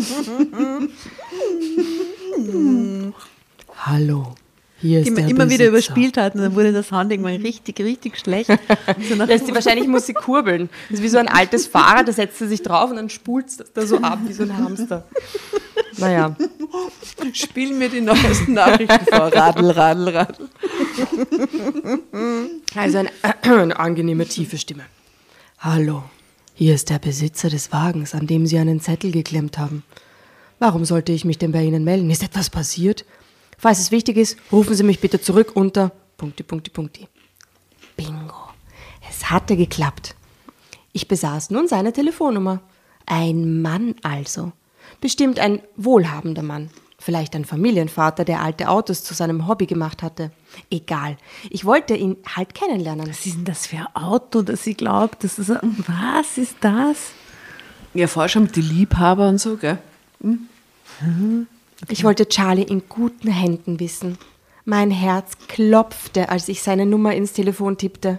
S5: Hallo. Hier ist
S1: die
S5: der
S1: man immer
S5: Besitzer.
S1: wieder überspielt hat und dann wurde der Sound irgendwann richtig, richtig schlecht.
S5: So lässt sie wahrscheinlich muss sie kurbeln. Das ist wie so ein altes Fahrrad, da setzt sie sich drauf und dann spult es da so ab wie so ein Hamster. Naja.
S4: Spielen mir die neuesten Nachrichten vor. Radl, Radl, Radl.
S5: Also eine, äh, eine angenehme, tiefe Stimme. Hallo, hier ist der Besitzer des Wagens, an dem Sie einen Zettel geklemmt haben. Warum sollte ich mich denn bei Ihnen melden? Ist etwas passiert? Falls es wichtig ist, rufen Sie mich bitte zurück unter Punkti, Punkti, Punkti. Bingo. Es hatte geklappt. Ich besaß nun seine Telefonnummer. Ein Mann also. Bestimmt ein wohlhabender Mann. Vielleicht ein Familienvater, der alte Autos zu seinem Hobby gemacht hatte. Egal. Ich wollte ihn halt kennenlernen.
S1: Was ist denn das für ein Auto, das sie glaubt? Das ist ein, was ist das?
S4: Ja, vorher schon mit den Liebhaber und so, gell?
S5: Ich wollte Charlie in guten Händen wissen. Mein Herz klopfte, als ich seine Nummer ins Telefon tippte.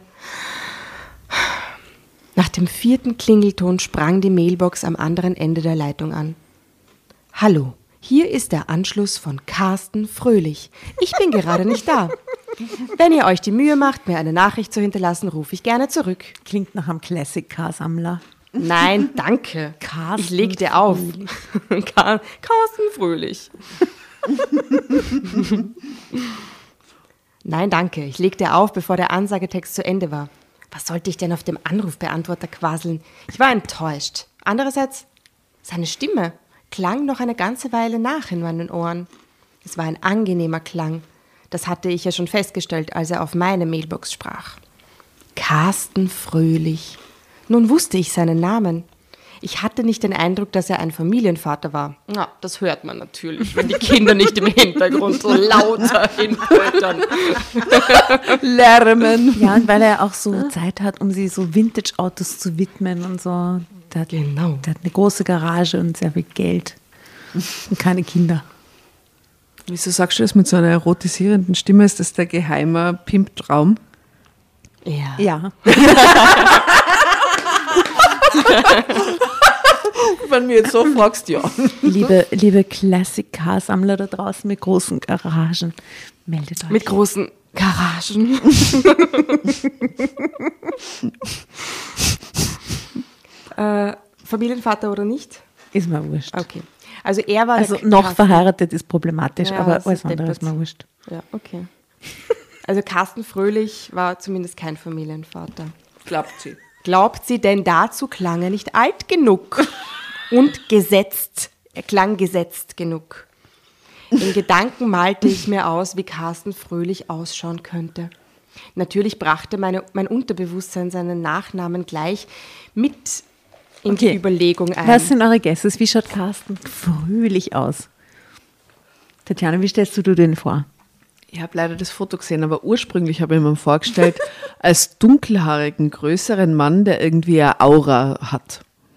S5: Nach dem vierten Klingelton sprang die Mailbox am anderen Ende der Leitung an. Hallo, hier ist der Anschluss von Carsten Fröhlich. Ich bin gerade nicht da. Wenn ihr euch die Mühe macht, mir eine Nachricht zu hinterlassen, rufe ich gerne zurück.
S1: Klingt nach einem Classic-Car-Sammler.
S5: Nein, danke.
S1: Carsten
S5: ich leg dir auf. Car- Carsten Fröhlich. Nein, danke. Ich leg dir auf, bevor der Ansagetext zu Ende war. Was sollte ich denn auf dem Anrufbeantworter quasseln? Ich war enttäuscht. Andererseits, seine Stimme klang noch eine ganze Weile nach in meinen Ohren. Es war ein angenehmer Klang. Das hatte ich ja schon festgestellt, als er auf meine Mailbox sprach. Carsten Fröhlich. Nun wusste ich seinen Namen. Ich hatte nicht den Eindruck, dass er ein Familienvater war. Ja, das hört man natürlich, wenn die Kinder nicht im Hintergrund so lauter hinpoltern.
S1: Lärmen. Ja, und weil er auch so Zeit hat, um sie so Vintage-Autos zu widmen und so. Der hat,
S5: Genau.
S1: der hat eine große Garage und sehr viel Geld. Und keine Kinder.
S4: Wieso sagst du das mit so einer erotisierenden Stimme? Ist das der geheime Pimp-Traum?
S5: Ja.
S1: Ja.
S4: Wenn du jetzt so fragst, ja.
S1: Liebe, liebe Classic-Car-Sammler da draußen mit großen Garagen, meldet euch.
S5: Mit großen Garagen. äh, Familienvater oder nicht?
S1: Ist mir wurscht.
S5: Okay. Also er war
S1: Also
S5: der
S1: noch
S5: Carsten-
S1: verheiratet ist problematisch,
S5: Ja,
S1: aber
S5: das
S1: alles
S5: ist
S1: andere
S5: deppert.
S1: ist mir wurscht.
S5: Ja, okay. Also Carsten Fröhlich war zumindest kein Familienvater.
S4: Glaubt sie.
S5: Glaubt sie, denn dazu klang er nicht alt genug und gesetzt. Er klang gesetzt genug. In Gedanken malte ich mir aus, wie Carsten Fröhlich ausschauen könnte. Natürlich brachte meine, mein Unterbewusstsein seinen Nachnamen gleich mit in die
S1: Okay.
S5: Überlegung ein.
S1: Was sind eure Guesses? Wie schaut Carsten Fröhlich aus? Tatjana, wie stellst du dir den vor?
S4: Ich habe leider das Foto gesehen, aber ursprünglich habe ich mir vorgestellt, als dunkelhaarigen, größeren Mann, der irgendwie eine Aura hat.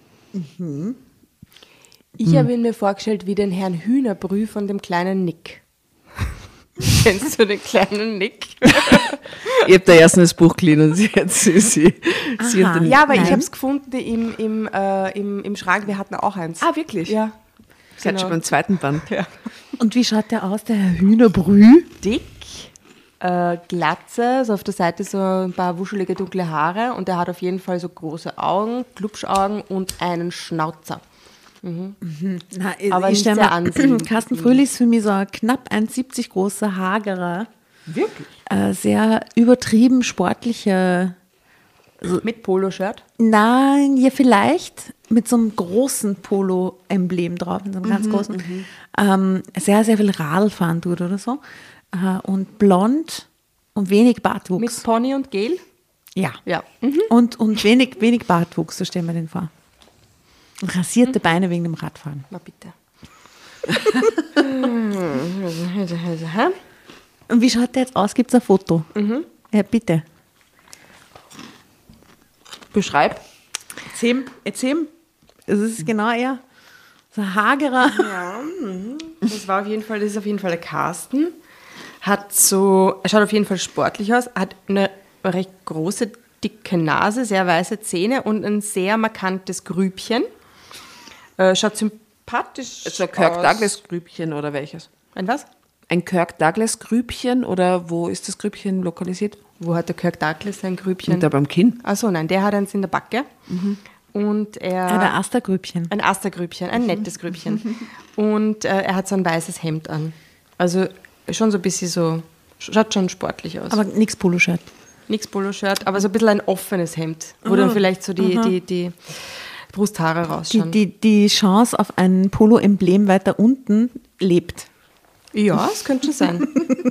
S5: Ich habe ihn mir vorgestellt wie den Herrn Hühnerbrü von dem kleinen Nick. Kennst du den kleinen Nick?
S4: Ich habe da erst das Buch gelesen und sie hat sie, sie, sie
S1: Aha.
S4: und den,
S5: Ja, aber ich
S1: Nein.
S5: habe es gefunden im, im, äh, im, im Schrank. Wir hatten auch eins.
S4: Ah, wirklich?
S5: Ja.
S4: sie hat
S5: genau.
S4: schon beim zweiten Band.
S1: Und wie schaut der aus, der Herr Hühnerbrü?
S5: Dick, äh, Glatze, so auf der Seite so ein paar wuschelige dunkle Haare und er hat auf jeden Fall so große Augen, Glubschaugen und einen Schnauzer.
S1: Na,
S5: Aber
S1: ich
S5: nicht
S1: stell
S5: sehr
S1: mir-
S5: ansehnlich.
S1: Carsten Fröhlich ist für mich so ein knapp eins siebzig großer, hagerer,
S4: Wirklich?
S1: äh, sehr übertrieben sportlicher.
S5: Mit Poloshirt.
S1: Nein, ja, vielleicht mit so einem großen Polo-Emblem drauf, mit so einem ganz großen. Ähm, sehr, sehr viel Radl fahren tut oder so. Äh, und blond und wenig Bartwuchs.
S5: Mit Pony und Gel.
S1: ja.
S5: Ja.
S1: Und, und wenig, wenig Bartwuchs, so stellen wir den vor. Und rasierte Beine wegen dem Radfahren.
S5: Na bitte.
S1: Und wie schaut der jetzt aus? Gibt es ein Foto? Ja, bitte.
S4: Beschreib.
S1: Erzähl, erzähl. Es ist genau er. So ein hagerer.
S5: Ja, mhm. das war auf jeden Fall, das ist auf jeden Fall der Carsten. Hat so, er schaut auf jeden Fall sportlich aus, hat eine recht große, dicke Nase, sehr weiße Zähne und ein sehr markantes Grübchen. Äh, schaut sympathisch
S4: So ein Kirk
S5: aus.
S4: Douglas Grübchen oder welches?
S5: Ein was?
S4: Ein Kirk Douglas Grübchen oder wo ist das Grübchen lokalisiert?
S5: Wo hat der Kirk Douglas sein Grübchen?
S4: Da beim Kinn.
S5: Achso, nein, der hat eins in der Backe. Und er...
S1: Ein Astergrübchen.
S5: Ein Astergrübchen, ein nettes Grübchen. Und äh, er hat so ein weißes Hemd an. Also schon so ein bisschen so, schaut schon sportlich aus.
S1: Aber nichts Poloshirt.
S5: Nix Poloshirt, aber so ein bisschen ein offenes Hemd, wo dann vielleicht so die, die, die Brusthaare
S1: Die,
S5: rausschauen.
S1: die, die Chance auf ein Polo-Emblem weiter unten lebt.
S5: Ja, das könnte schon sein.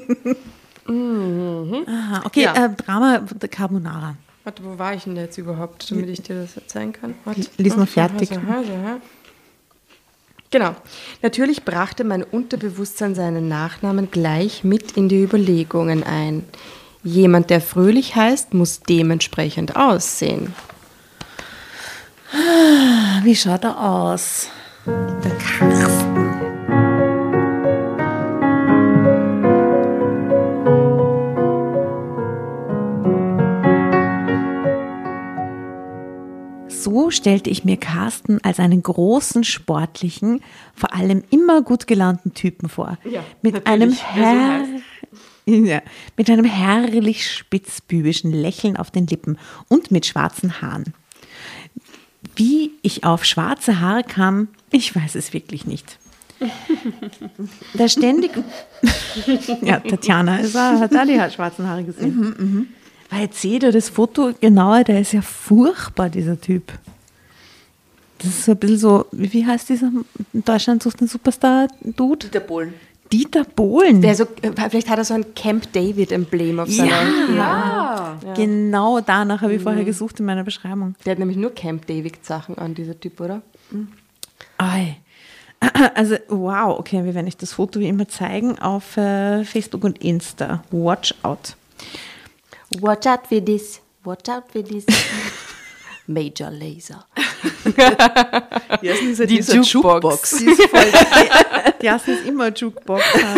S1: Aha, okay,
S5: Ja.
S1: äh, Drama der Carbonara.
S5: Warte, wo war ich denn jetzt überhaupt, damit ich dir das erzählen kann? Warte.
S1: Lies noch fertig.
S5: Also, also, also. Genau. Natürlich brachte mein Unterbewusstsein seinen Nachnamen gleich mit in die Überlegungen ein. Jemand, der Fröhlich heißt, muss dementsprechend aussehen.
S1: Wie schaut er aus? Der Karsten. So stellte ich mir Carsten als einen großen, sportlichen, vor allem immer gut gelaunten Typen vor. Ja, mit einem Herr, ja, mit einem herrlich spitzbübischen Lächeln auf den Lippen und mit schwarzen Haaren. Wie ich auf schwarze Haare kam, ich weiß es wirklich nicht. Da ständig, ja, Tatjana ist auch, hat auch die schwarzen Haare gesehen. Mhm, mhm. Weil jetzt seht ihr das Foto genauer, der ist ja furchtbar, dieser Typ. Das ist so ein bisschen so, wie heißt dieser, in Deutschland sucht ein Superstar-Dude?
S4: Dieter Bohlen.
S1: Dieter Bohlen.
S5: Der so, vielleicht hat er so ein Camp David-Emblem auf seiner...
S1: Ja, ja. ja. Genau danach habe ich mhm. vorher gesucht in meiner Beschreibung.
S5: Der hat nämlich nur Camp David-Sachen an, dieser Typ, oder? Mhm.
S1: Ei. Also, wow, okay, wir werden euch das Foto wie immer zeigen auf äh, Facebook und Insta. Watch out.
S5: Watch out for this. Watch out for this. Major Lazer.
S4: Jasmin ist ja die dieser Jukebox.
S1: Die ist voll, die Jasmin ist immer Jukebox.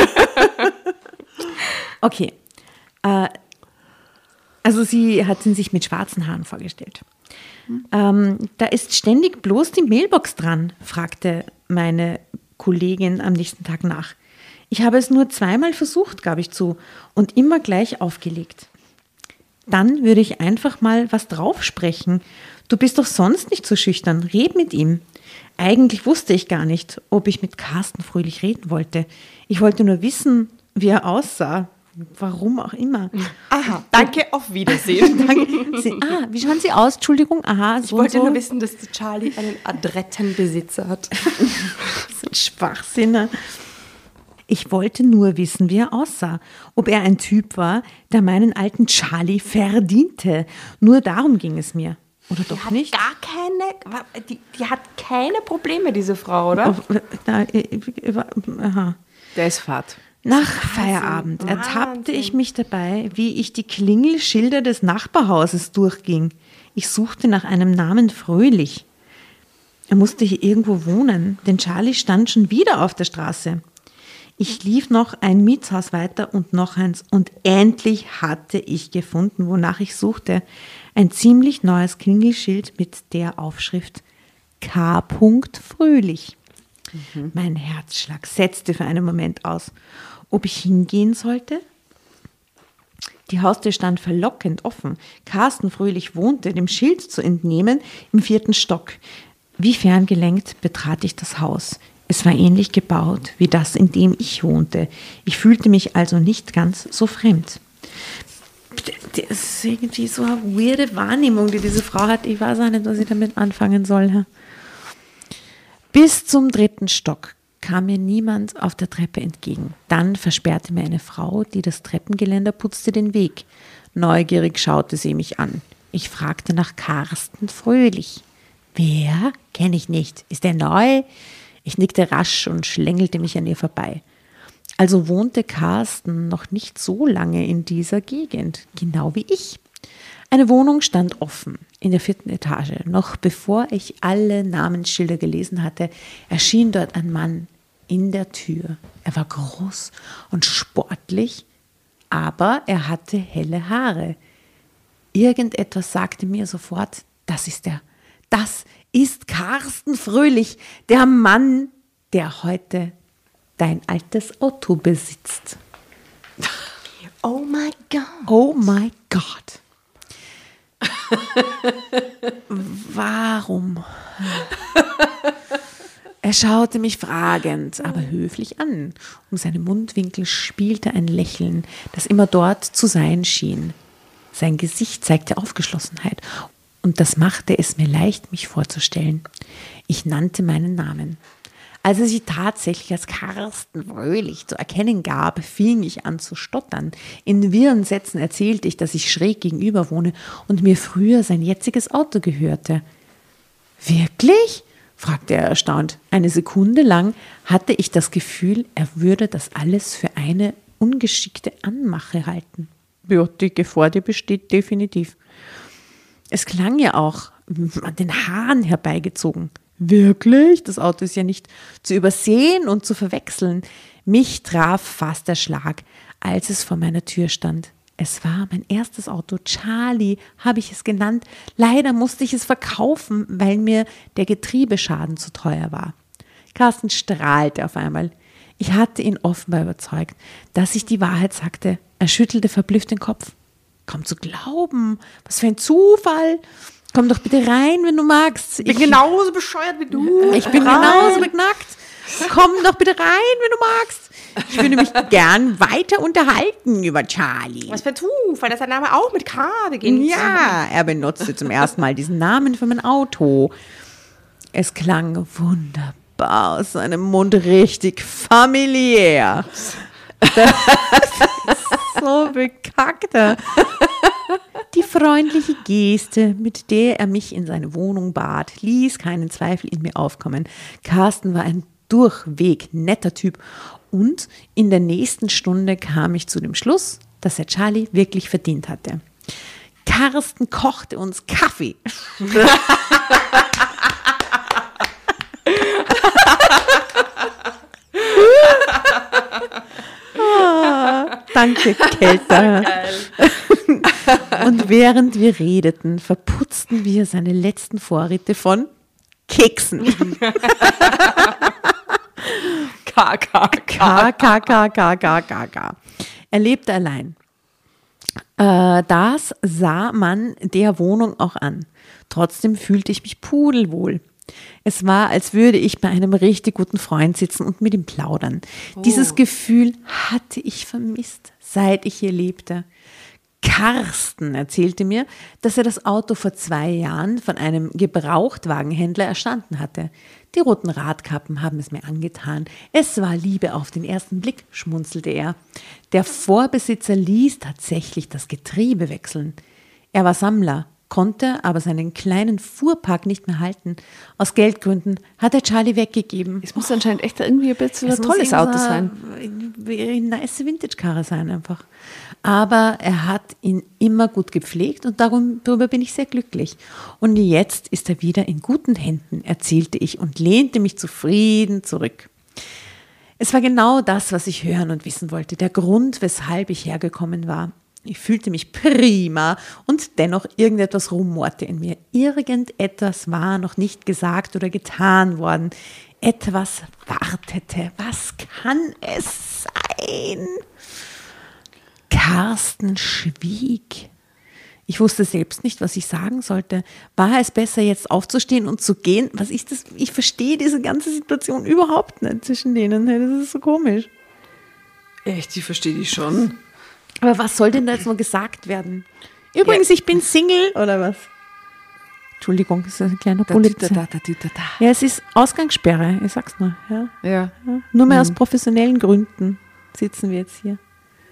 S1: Okay. Äh, also sie hat ihn sich mit schwarzen Haaren vorgestellt. Hm. Ähm, da ist ständig bloß die Mailbox dran, fragte meine Kollegin am nächsten Tag nach. Ich habe es nur zweimal versucht, gab ich zu, und immer gleich aufgelegt. Dann würde ich einfach mal was draufsprechen. Du bist doch sonst nicht so schüchtern. Red mit ihm. Eigentlich wusste ich gar nicht, ob ich mit Carsten Fröhlich reden wollte. Ich wollte nur wissen, wie er aussah. Warum auch immer.
S5: Aha, danke, auf Wiedersehen.
S1: Danke. Sie, ah, wie schauen Sie aus? Entschuldigung, aha. So
S5: ich wollte
S1: so.
S5: nur wissen, dass der Charlie einen adretten Besitzer hat.
S1: Das ist ein Schwachsinn. Ich wollte nur wissen, wie er aussah. Ob er ein Typ war, der meinen alten Charlie verdiente. Nur darum ging es mir. Oder doch
S5: die hat
S1: nicht?
S5: Gar keine, die, die hat keine Probleme, diese Frau, oder?
S1: Auf, na, aha.
S4: Der ist fad.
S1: Nach Feierabend Wahnsinn. ertappte ich mich dabei, wie ich die Klingelschilder des Nachbarhauses durchging. Ich suchte nach einem Namen Fröhlich. Er musste hier irgendwo wohnen, denn Charlie stand schon wieder auf der Straße. Ich lief noch ein Mietshaus weiter und noch eins und endlich hatte ich gefunden, wonach ich suchte. Ein ziemlich neues Klingelschild mit der Aufschrift K. Fröhlich. Mhm. Mein Herzschlag setzte für einen Moment aus. Ob ich hingehen sollte? Die Haustür stand verlockend offen. Carsten Fröhlich wohnte, dem Schild zu entnehmen, im vierten Stock. Wie ferngelenkt betrat ich das Haus. Es war ähnlich gebaut wie das, in dem ich wohnte. Ich fühlte mich also nicht ganz so fremd. Das ist irgendwie so eine weirde Wahrnehmung, die diese Frau hat. Ich weiß auch nicht, was ich damit anfangen soll. Bis zum dritten Stock kam mir niemand auf der Treppe entgegen. Dann versperrte mir eine Frau, die das Treppengeländer putzte, den Weg. Neugierig schaute sie mich an. Ich fragte nach Carsten Fröhlich. Wer? Kenne ich nicht. Ist er neu? Ich nickte rasch und schlängelte mich an ihr vorbei. Also wohnte Carsten noch nicht so lange in dieser Gegend, genau wie ich. Eine Wohnung stand offen in der vierten Etage. Noch bevor ich alle Namensschilder gelesen hatte, erschien dort ein Mann in der Tür. Er war groß und sportlich, aber er hatte helle Haare. Irgendetwas sagte mir sofort, das ist er. Das ist Carsten Fröhlich, der Mann, der heute dein altes Auto besitzt.
S5: Oh my God.
S1: Oh my God. Warum? Er schaute mich fragend, aber höflich an. Um seine Mundwinkel spielte ein Lächeln, das immer dort zu sein schien. Sein Gesicht zeigte Aufgeschlossenheit. Und das machte es mir leicht, mich vorzustellen. Ich nannte meinen Namen. Als er sich tatsächlich als Carsten Fröhlich zu erkennen gab, fing ich an zu stottern. In wirren Sätzen erzählte ich, dass ich schräg gegenüber wohne und mir früher sein jetziges Auto gehörte. Wirklich? fragte er erstaunt. Eine Sekunde lang hatte ich das Gefühl, er würde das alles für eine ungeschickte Anmache halten. Ja, die Gefahr, die besteht definitiv. Es klang ja auch an den Haaren herbeigezogen. Wirklich? Das Auto ist ja nicht zu übersehen und zu verwechseln. Mich traf fast der Schlag, als es vor meiner Tür stand. Es war mein erstes Auto, Charlie habe ich es genannt. Leider musste ich es verkaufen, weil mir der Getriebeschaden zu teuer war. Carsten strahlte auf einmal. Ich hatte ihn offenbar überzeugt, dass ich die Wahrheit sagte. Er schüttelte verblüfft den Kopf. Kaum zu glauben, was für ein Zufall. Komm doch bitte rein, wenn du magst.
S5: Ich bin genauso bescheuert wie du.
S1: Ich bin genauso beknackt. Komm doch bitte rein, wenn du magst. Ich würde mich gern weiter unterhalten über Charlie.
S5: Was für ein Zufall, dass sein Name auch mit K beginnt.
S1: Ja, er benutzte zum ersten Mal diesen Namen für mein Auto. Es klang wunderbar aus seinem Mund, richtig familiär. Das ist so bekackt. Die freundliche Geste, mit der er mich in seine Wohnung bat, ließ keinen Zweifel in mir aufkommen. Carsten war ein durchweg netter Typ und in der nächsten Stunde kam ich zu dem Schluss, dass er Charlie wirklich verdient hatte. Carsten kochte uns Kaffee. Oh, danke, Kelter. Und während wir redeten, verputzten wir seine letzten Vorräte von Keksen.
S5: K, K,
S1: K, K, K, K, K, K, K. Er lebte allein. Äh, das sah man der Wohnung auch an. Trotzdem fühlte ich mich pudelwohl. Es war, als würde ich bei einem richtig guten Freund sitzen und mit ihm plaudern. Oh. Dieses Gefühl hatte ich vermisst, seit ich hier lebte. Carsten erzählte mir, dass er das Auto vor zwei Jahren von einem Gebrauchtwagenhändler erstanden hatte. Die roten Radkappen haben es mir angetan. Es war Liebe auf den ersten Blick, schmunzelte er. Der Vorbesitzer ließ tatsächlich das Getriebe wechseln. Er war Sammler, konnte aber seinen kleinen Fuhrpark nicht mehr halten. Aus Geldgründen hat er Charlie weggegeben.
S4: Es muss anscheinend echt irgendwie ein bisschen ein tolles Auto sein.
S1: Eine nice Vintage-Karre sein einfach. Aber er hat ihn immer gut gepflegt und darum, darüber bin ich sehr glücklich. Und jetzt ist er wieder in guten Händen, erzählte ich und lehnte mich zufrieden zurück. Es war genau das, was ich hören und wissen wollte, der Grund, weshalb ich hergekommen war. Ich fühlte mich prima und dennoch irgendetwas rumorte in mir. Irgendetwas war noch nicht gesagt oder getan worden. Etwas wartete. Was kann es sein? Carsten schwieg. Ich wusste selbst nicht, was ich sagen sollte. War es besser, jetzt aufzustehen und zu gehen? Was ist das? Ich verstehe diese ganze Situation überhaupt nicht zwischen denen. Das ist so komisch.
S4: Echt, ich verstehe die schon.
S1: Aber was soll denn da jetzt noch gesagt werden? Übrigens, ja. Ich bin Single, oder was? Entschuldigung, das ist ein kleiner Polizei. Da, da, da, da, da. Ja, es ist Ausgangssperre, ich sag's nur. Ja.
S4: Ja.
S1: Ja. Nur mehr mhm. aus professionellen Gründen sitzen wir jetzt hier.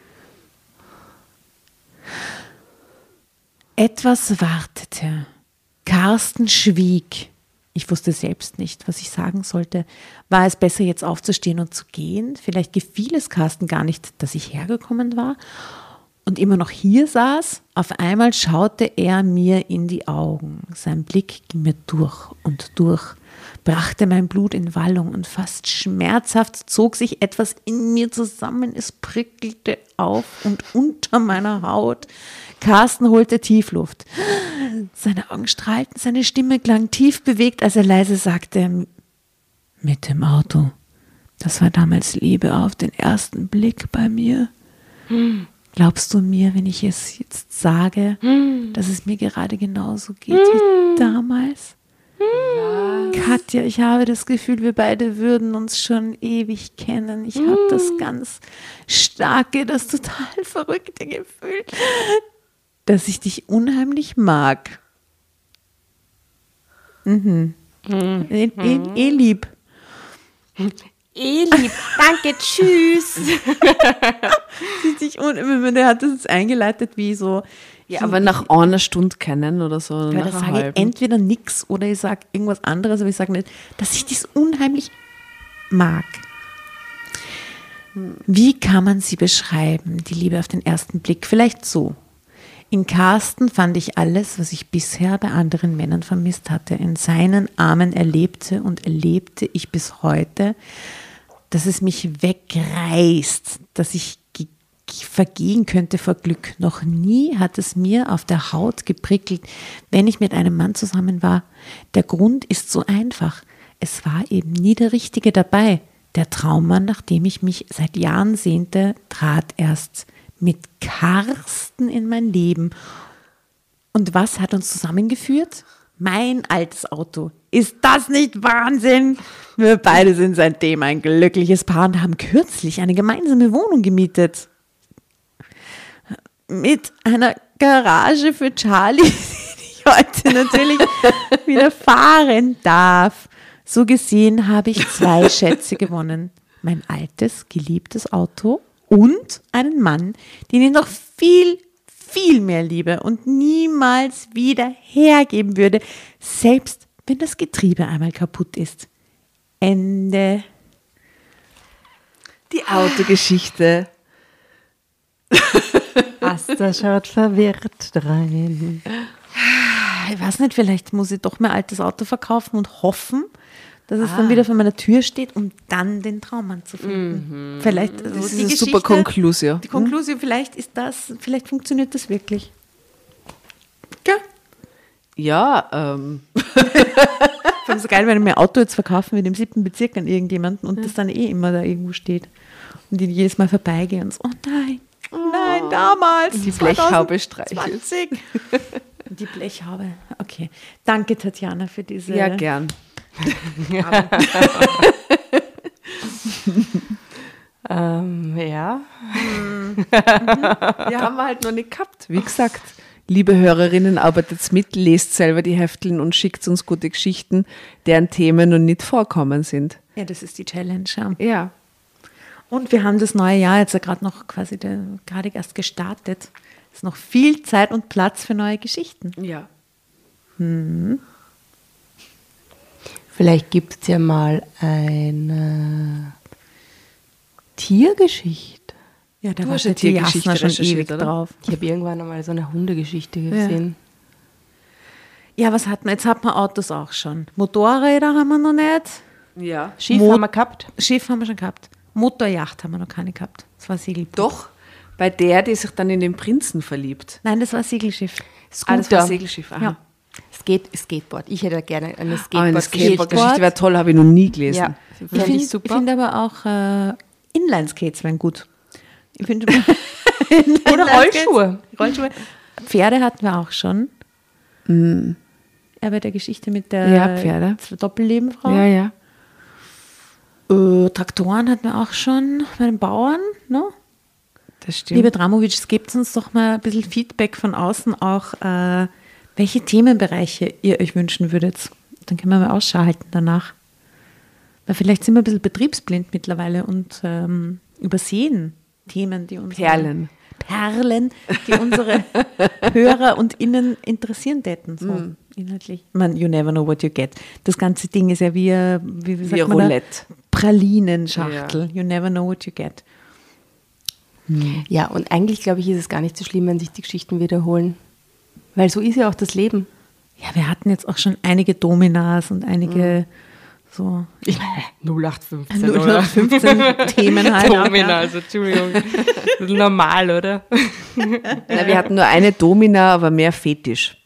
S1: Etwas wartete. Carsten schwieg. Ich wusste selbst nicht, was ich sagen sollte. War es besser, jetzt aufzustehen und zu gehen? Vielleicht gefiel es Carsten gar nicht, dass ich hergekommen war und immer noch hier saß. Auf einmal schaute er mir in die Augen. Sein Blick ging mir durch und durch, brachte mein Blut in Wallung und fast schmerzhaft zog sich etwas in mir zusammen. Es prickelte auf und unter meiner Haut. Carsten holte Tiefluft. Seine Augen strahlten, seine Stimme klang tief bewegt, als er leise sagte, mit dem Auto. Das war damals Liebe auf den ersten Blick bei mir. Hm. Glaubst du mir, wenn ich es jetzt sage, hm. dass es mir gerade genauso geht hm. wie damals? Hm. Katja, ich habe das Gefühl, wir beide würden uns schon ewig kennen. Ich hm. habe das ganz starke, das total verrückte Gefühl, dass ich dich unheimlich mag. Mhm. Mhm. Eh, eh, eh lieb.
S5: Eh lieb. Danke, tschüss.
S1: Der hat das jetzt eingeleitet wie so
S4: Ja, aber nach einer Stunde kennen oder so. Oder
S1: Ja,
S4: nach
S1: da
S4: einer
S1: sage ich
S4: halben.
S1: entweder nichts oder ich sage irgendwas anderes, aber ich sage nicht, dass ich das unheimlich mag. Wie kann man sie beschreiben, die Liebe auf den ersten Blick? Vielleicht so. In Carsten fand ich alles, was ich bisher bei anderen Männern vermisst hatte. In seinen Armen erlebte und erlebte ich bis heute, dass es mich wegreißt, dass ich ge- vergehen könnte vor Glück. Noch nie hat es mir auf der Haut geprickelt, wenn ich mit einem Mann zusammen war. Der Grund ist so einfach. Es war eben nie der Richtige dabei. Der Traummann, nach dem ich mich seit Jahren sehnte, trat erst mit Carsten in mein Leben. Und was hat uns zusammengeführt? Mein altes Auto. Ist das nicht Wahnsinn? Wir beide sind seitdem ein glückliches Paar und haben kürzlich eine gemeinsame Wohnung gemietet. Mit einer Garage für Charlie, die ich heute natürlich wieder fahren darf. So gesehen habe ich zwei Schätze gewonnen. Mein altes, geliebtes Auto und einen Mann, den ich noch viel, viel mehr liebe und niemals wieder hergeben würde, selbst wenn das Getriebe einmal kaputt ist. Ende.
S4: Die Autogeschichte.
S5: Asta schaut verwirrt rein.
S1: Ich weiß nicht, vielleicht muss ich doch mein altes Auto verkaufen und hoffen, dass es dann wieder vor meiner Tür steht, um dann den Traummann zu finden. Vielleicht, also
S4: Das ist
S1: die
S4: eine
S1: Geschichte,
S4: super Konklusion.
S1: Die Konklusion, vielleicht ist das, vielleicht funktioniert das wirklich. Ja.
S4: Ja, ähm,
S1: Vor allem so geil, wenn ich mein Auto jetzt verkaufen will im siebten Bezirk an irgendjemanden und das dann eh immer da irgendwo steht. Und ich jedes Mal vorbeigehe und so, oh nein, nein, damals.
S4: die Blechhaube streichelt.
S1: zwanzig. Die Blechhaube, okay. Danke, Tatjana, für diese...
S4: Ja, gern.
S5: Ähm, ja.
S4: Ja, haben wir halt noch nicht gehabt. Wie gesagt, liebe Hörerinnen, arbeitet mit, lest selber die Hefteln und schickt uns gute Geschichten, deren Themen noch nicht vorkommen sind.
S1: Ja, das ist die Challenge. Ja.
S4: Ja.
S1: Und wir haben das neue Jahr jetzt ja gerade noch quasi der, gerade erst gestartet. Es ist noch viel Zeit und Platz für neue Geschichten.
S4: Ja.
S5: Vielleicht gibt es ja mal eine Tiergeschichte.
S1: Ja, da
S4: Du
S1: war
S4: hast
S1: der
S4: eine Tiergeschichte
S1: Jasna schon
S4: recherchiert,
S1: ewig
S4: oder?
S1: drauf.
S5: Ich habe irgendwann einmal so eine Hundegeschichte gesehen.
S1: Ja, was hat man? Jetzt hat man Autos auch schon. Motorräder haben wir noch nicht.
S4: Ja.
S5: Schiff
S1: Mo-
S5: haben wir gehabt.
S1: Schiff haben wir schon gehabt. Motorjacht haben wir noch keine gehabt. Das war Segelboot.
S4: Doch, bei der, die sich dann in den Prinzen verliebt.
S1: Nein, das war Segelschiff.
S4: Ah, das war ein Segelschiff. Aha.
S1: Ja.
S5: Skate, Skateboard. Ich hätte gerne eine
S4: Ah, eine
S5: Skateboard-Geschichte.
S4: Skateboard-Geschichte wäre toll, habe ich noch nie gelesen.
S5: Ja,
S1: Ich
S5: fände
S1: finde
S5: ich super.
S1: find aber auch äh, Inline-Skates wären gut. Ich finde
S5: Oder Rollschuhe.
S1: Rollschuhe. Pferde hatten wir auch schon. Ja, bei der Geschichte mit der
S4: Ja, Pferde.
S1: Doppellebenfrau.
S4: Ja, ja.
S1: Äh, Traktoren hatten wir auch schon bei den Bauern. Ne?
S4: Das stimmt.
S1: Liebe Dramovic, gebt uns doch mal ein bisschen Feedback von außen auch, äh, welche Themenbereiche ihr euch wünschen würdet. Dann können wir mal Ausschau halten danach. Weil vielleicht sind wir ein bisschen betriebsblind mittlerweile und ähm, übersehen Themen, die uns
S4: Perlen.
S1: Perlen, die unsere Hörer und Innen interessieren täten, so
S4: Mm.
S1: inhaltlich. Man, you never know what you get. Das ganze Ding ist ja wie, äh, wie, wie
S4: Wie
S1: sagt
S4: ein
S1: man da?
S4: Roulette.
S1: Pralinenschachtel. You never know what you get.
S5: Ja, und eigentlich, glaube ich, ist es gar nicht so schlimm, wenn sich die Geschichten wiederholen. Weil so ist ja auch das Leben.
S1: Ja, wir hatten jetzt auch schon einige Dominas und einige so
S5: Ich meine, null acht fünfzehn,
S1: null acht fünfzehn Themen halt. auch,
S5: Domina,
S1: ja.
S5: also Entschuldigung. Das ist normal, oder?
S4: Na, wir hatten nur eine Domina, aber mehr Fetisch.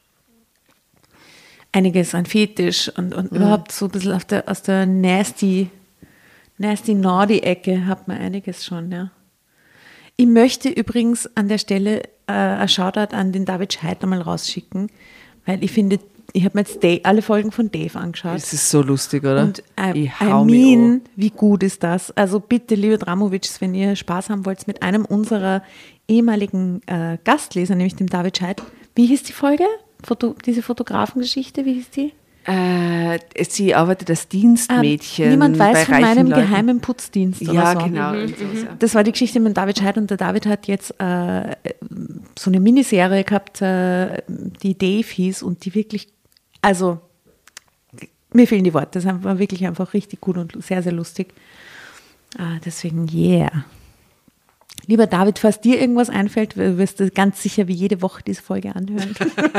S1: Einiges an Fetisch und, und überhaupt so ein bisschen auf der, aus der nasty, nasty naughty-Ecke hat man einiges schon, ja. Ich möchte übrigens an der Stelle äh, ein Shoutout an den David Scheidt einmal rausschicken, weil ich finde, ich habe mir jetzt Dave, alle Folgen von Dave angeschaut.
S4: Das ist so lustig, oder?
S1: Und I,
S4: ich
S1: I
S4: hau mich
S1: mean,
S4: an.
S1: wie gut ist das? Also bitte, liebe Dramovics, wenn ihr Spaß haben wollt mit einem unserer ehemaligen äh, Gastleser, nämlich dem David Scheidt. Wie hieß die Folge? Foto, diese Fotografengeschichte, wie hieß die?
S4: Äh, sie arbeitet als Dienstmädchen.
S1: Ah, niemand weiß
S4: bei
S1: von
S4: reichen
S1: meinem
S4: Leuten.
S1: geheimen Putzdienst
S4: Ja,
S1: oder so.
S4: genau. und so, ja.
S1: Das war die Geschichte mit David Scheidt und der David hat jetzt äh, so eine Miniserie gehabt, äh, die Dave hieß und die wirklich, also mir fehlen die Worte, das war wirklich einfach richtig gut und sehr, sehr lustig. Ah, deswegen, yeah. Lieber David, falls dir irgendwas einfällt, wirst du ganz sicher wie jede Woche diese Folge anhören.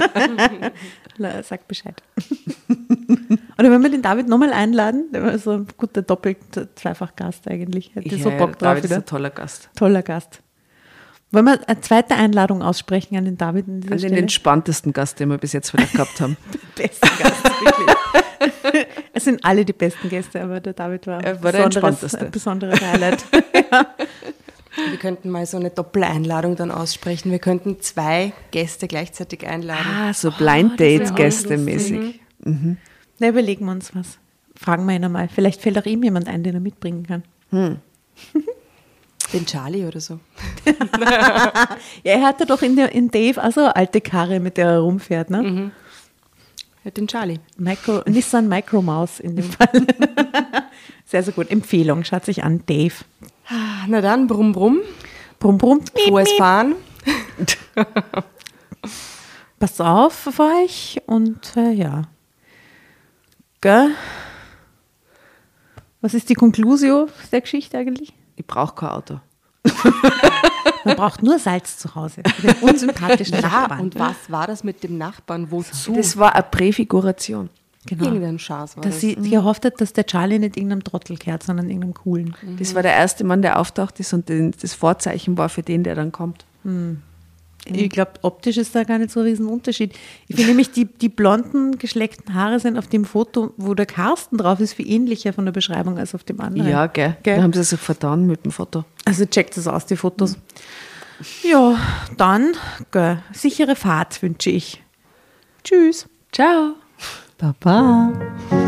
S1: Sag Bescheid. Oder wenn wir den David nochmal einladen, der war so ein guter Doppelt-Zweifach-Gast eigentlich. Hätte
S4: Ja,
S1: so Bock drauf
S4: David
S1: wieder.
S4: ist ein toller Gast.
S1: Toller Gast. Wollen wir eine zweite Einladung aussprechen an den David an dieser
S4: Also den
S1: Stelle?
S4: entspanntesten Gast, den wir bis jetzt wieder gehabt haben.
S1: Besten Gast, wirklich. Es sind alle die besten Gäste, aber der David war,
S4: Er war der entspannteste.
S1: ein besonderes Highlight. Ja.
S5: Wir könnten mal so eine Doppeleinladung dann aussprechen. Wir könnten zwei Gäste gleichzeitig einladen.
S4: Ah, so Blind Date-Gäste mäßig.
S1: Mhm. Na, überlegen wir uns was. Fragen wir ihn einmal. Vielleicht fällt auch ihm jemand ein, den er mitbringen kann.
S4: Hm.
S5: Den Charlie oder so.
S1: Ja, er hatte doch in, der, in Dave auch so eine alte Karre, mit der er rumfährt, ne?
S5: Mhm. Ja, den Charlie.
S1: Micro, Nissan Micro Mouse in dem Fall. Sehr, sehr gut. Empfehlung, schaut sich an, Dave.
S5: Na dann, brumm, brumm.
S1: Brumm, brumm.
S5: Frohes Fahren.
S1: Passt auf auf euch und äh, ja. Gell? Was ist die Conclusio der Geschichte eigentlich?
S4: Ich brauche kein Auto.
S1: Man braucht nur Salz zu Hause. Den unsympathischen
S5: Ja,
S1: Nachbarn.
S5: und was war das mit dem Nachbarn? Wozu?
S4: Das war eine Präfiguration.
S1: Genau.
S5: Irgendein Schaß war
S1: Dass
S5: das.
S1: sie sie gehofft hat, dass der Charlie nicht irgendeinem Trottel kehrt, sondern irgendeinem coolen.
S4: Das war der erste Mann, der auftaucht ist und den, das Vorzeichen war für den, der dann kommt.
S1: Ich glaube, optisch ist da gar nicht so ein Riesenunterschied. Ich finde nämlich, die, die blonden, geschleckten Haare sind auf dem Foto, wo der Carsten drauf ist, viel ähnlicher von der Beschreibung als auf dem anderen.
S4: Ja, gell.
S1: Gell?
S4: Da haben sie sich vertan mit dem Foto.
S1: Also checkt es aus, die Fotos. Ja, dann gell, sichere Fahrt wünsche ich. Tschüss.
S4: Ciao.
S1: Baba.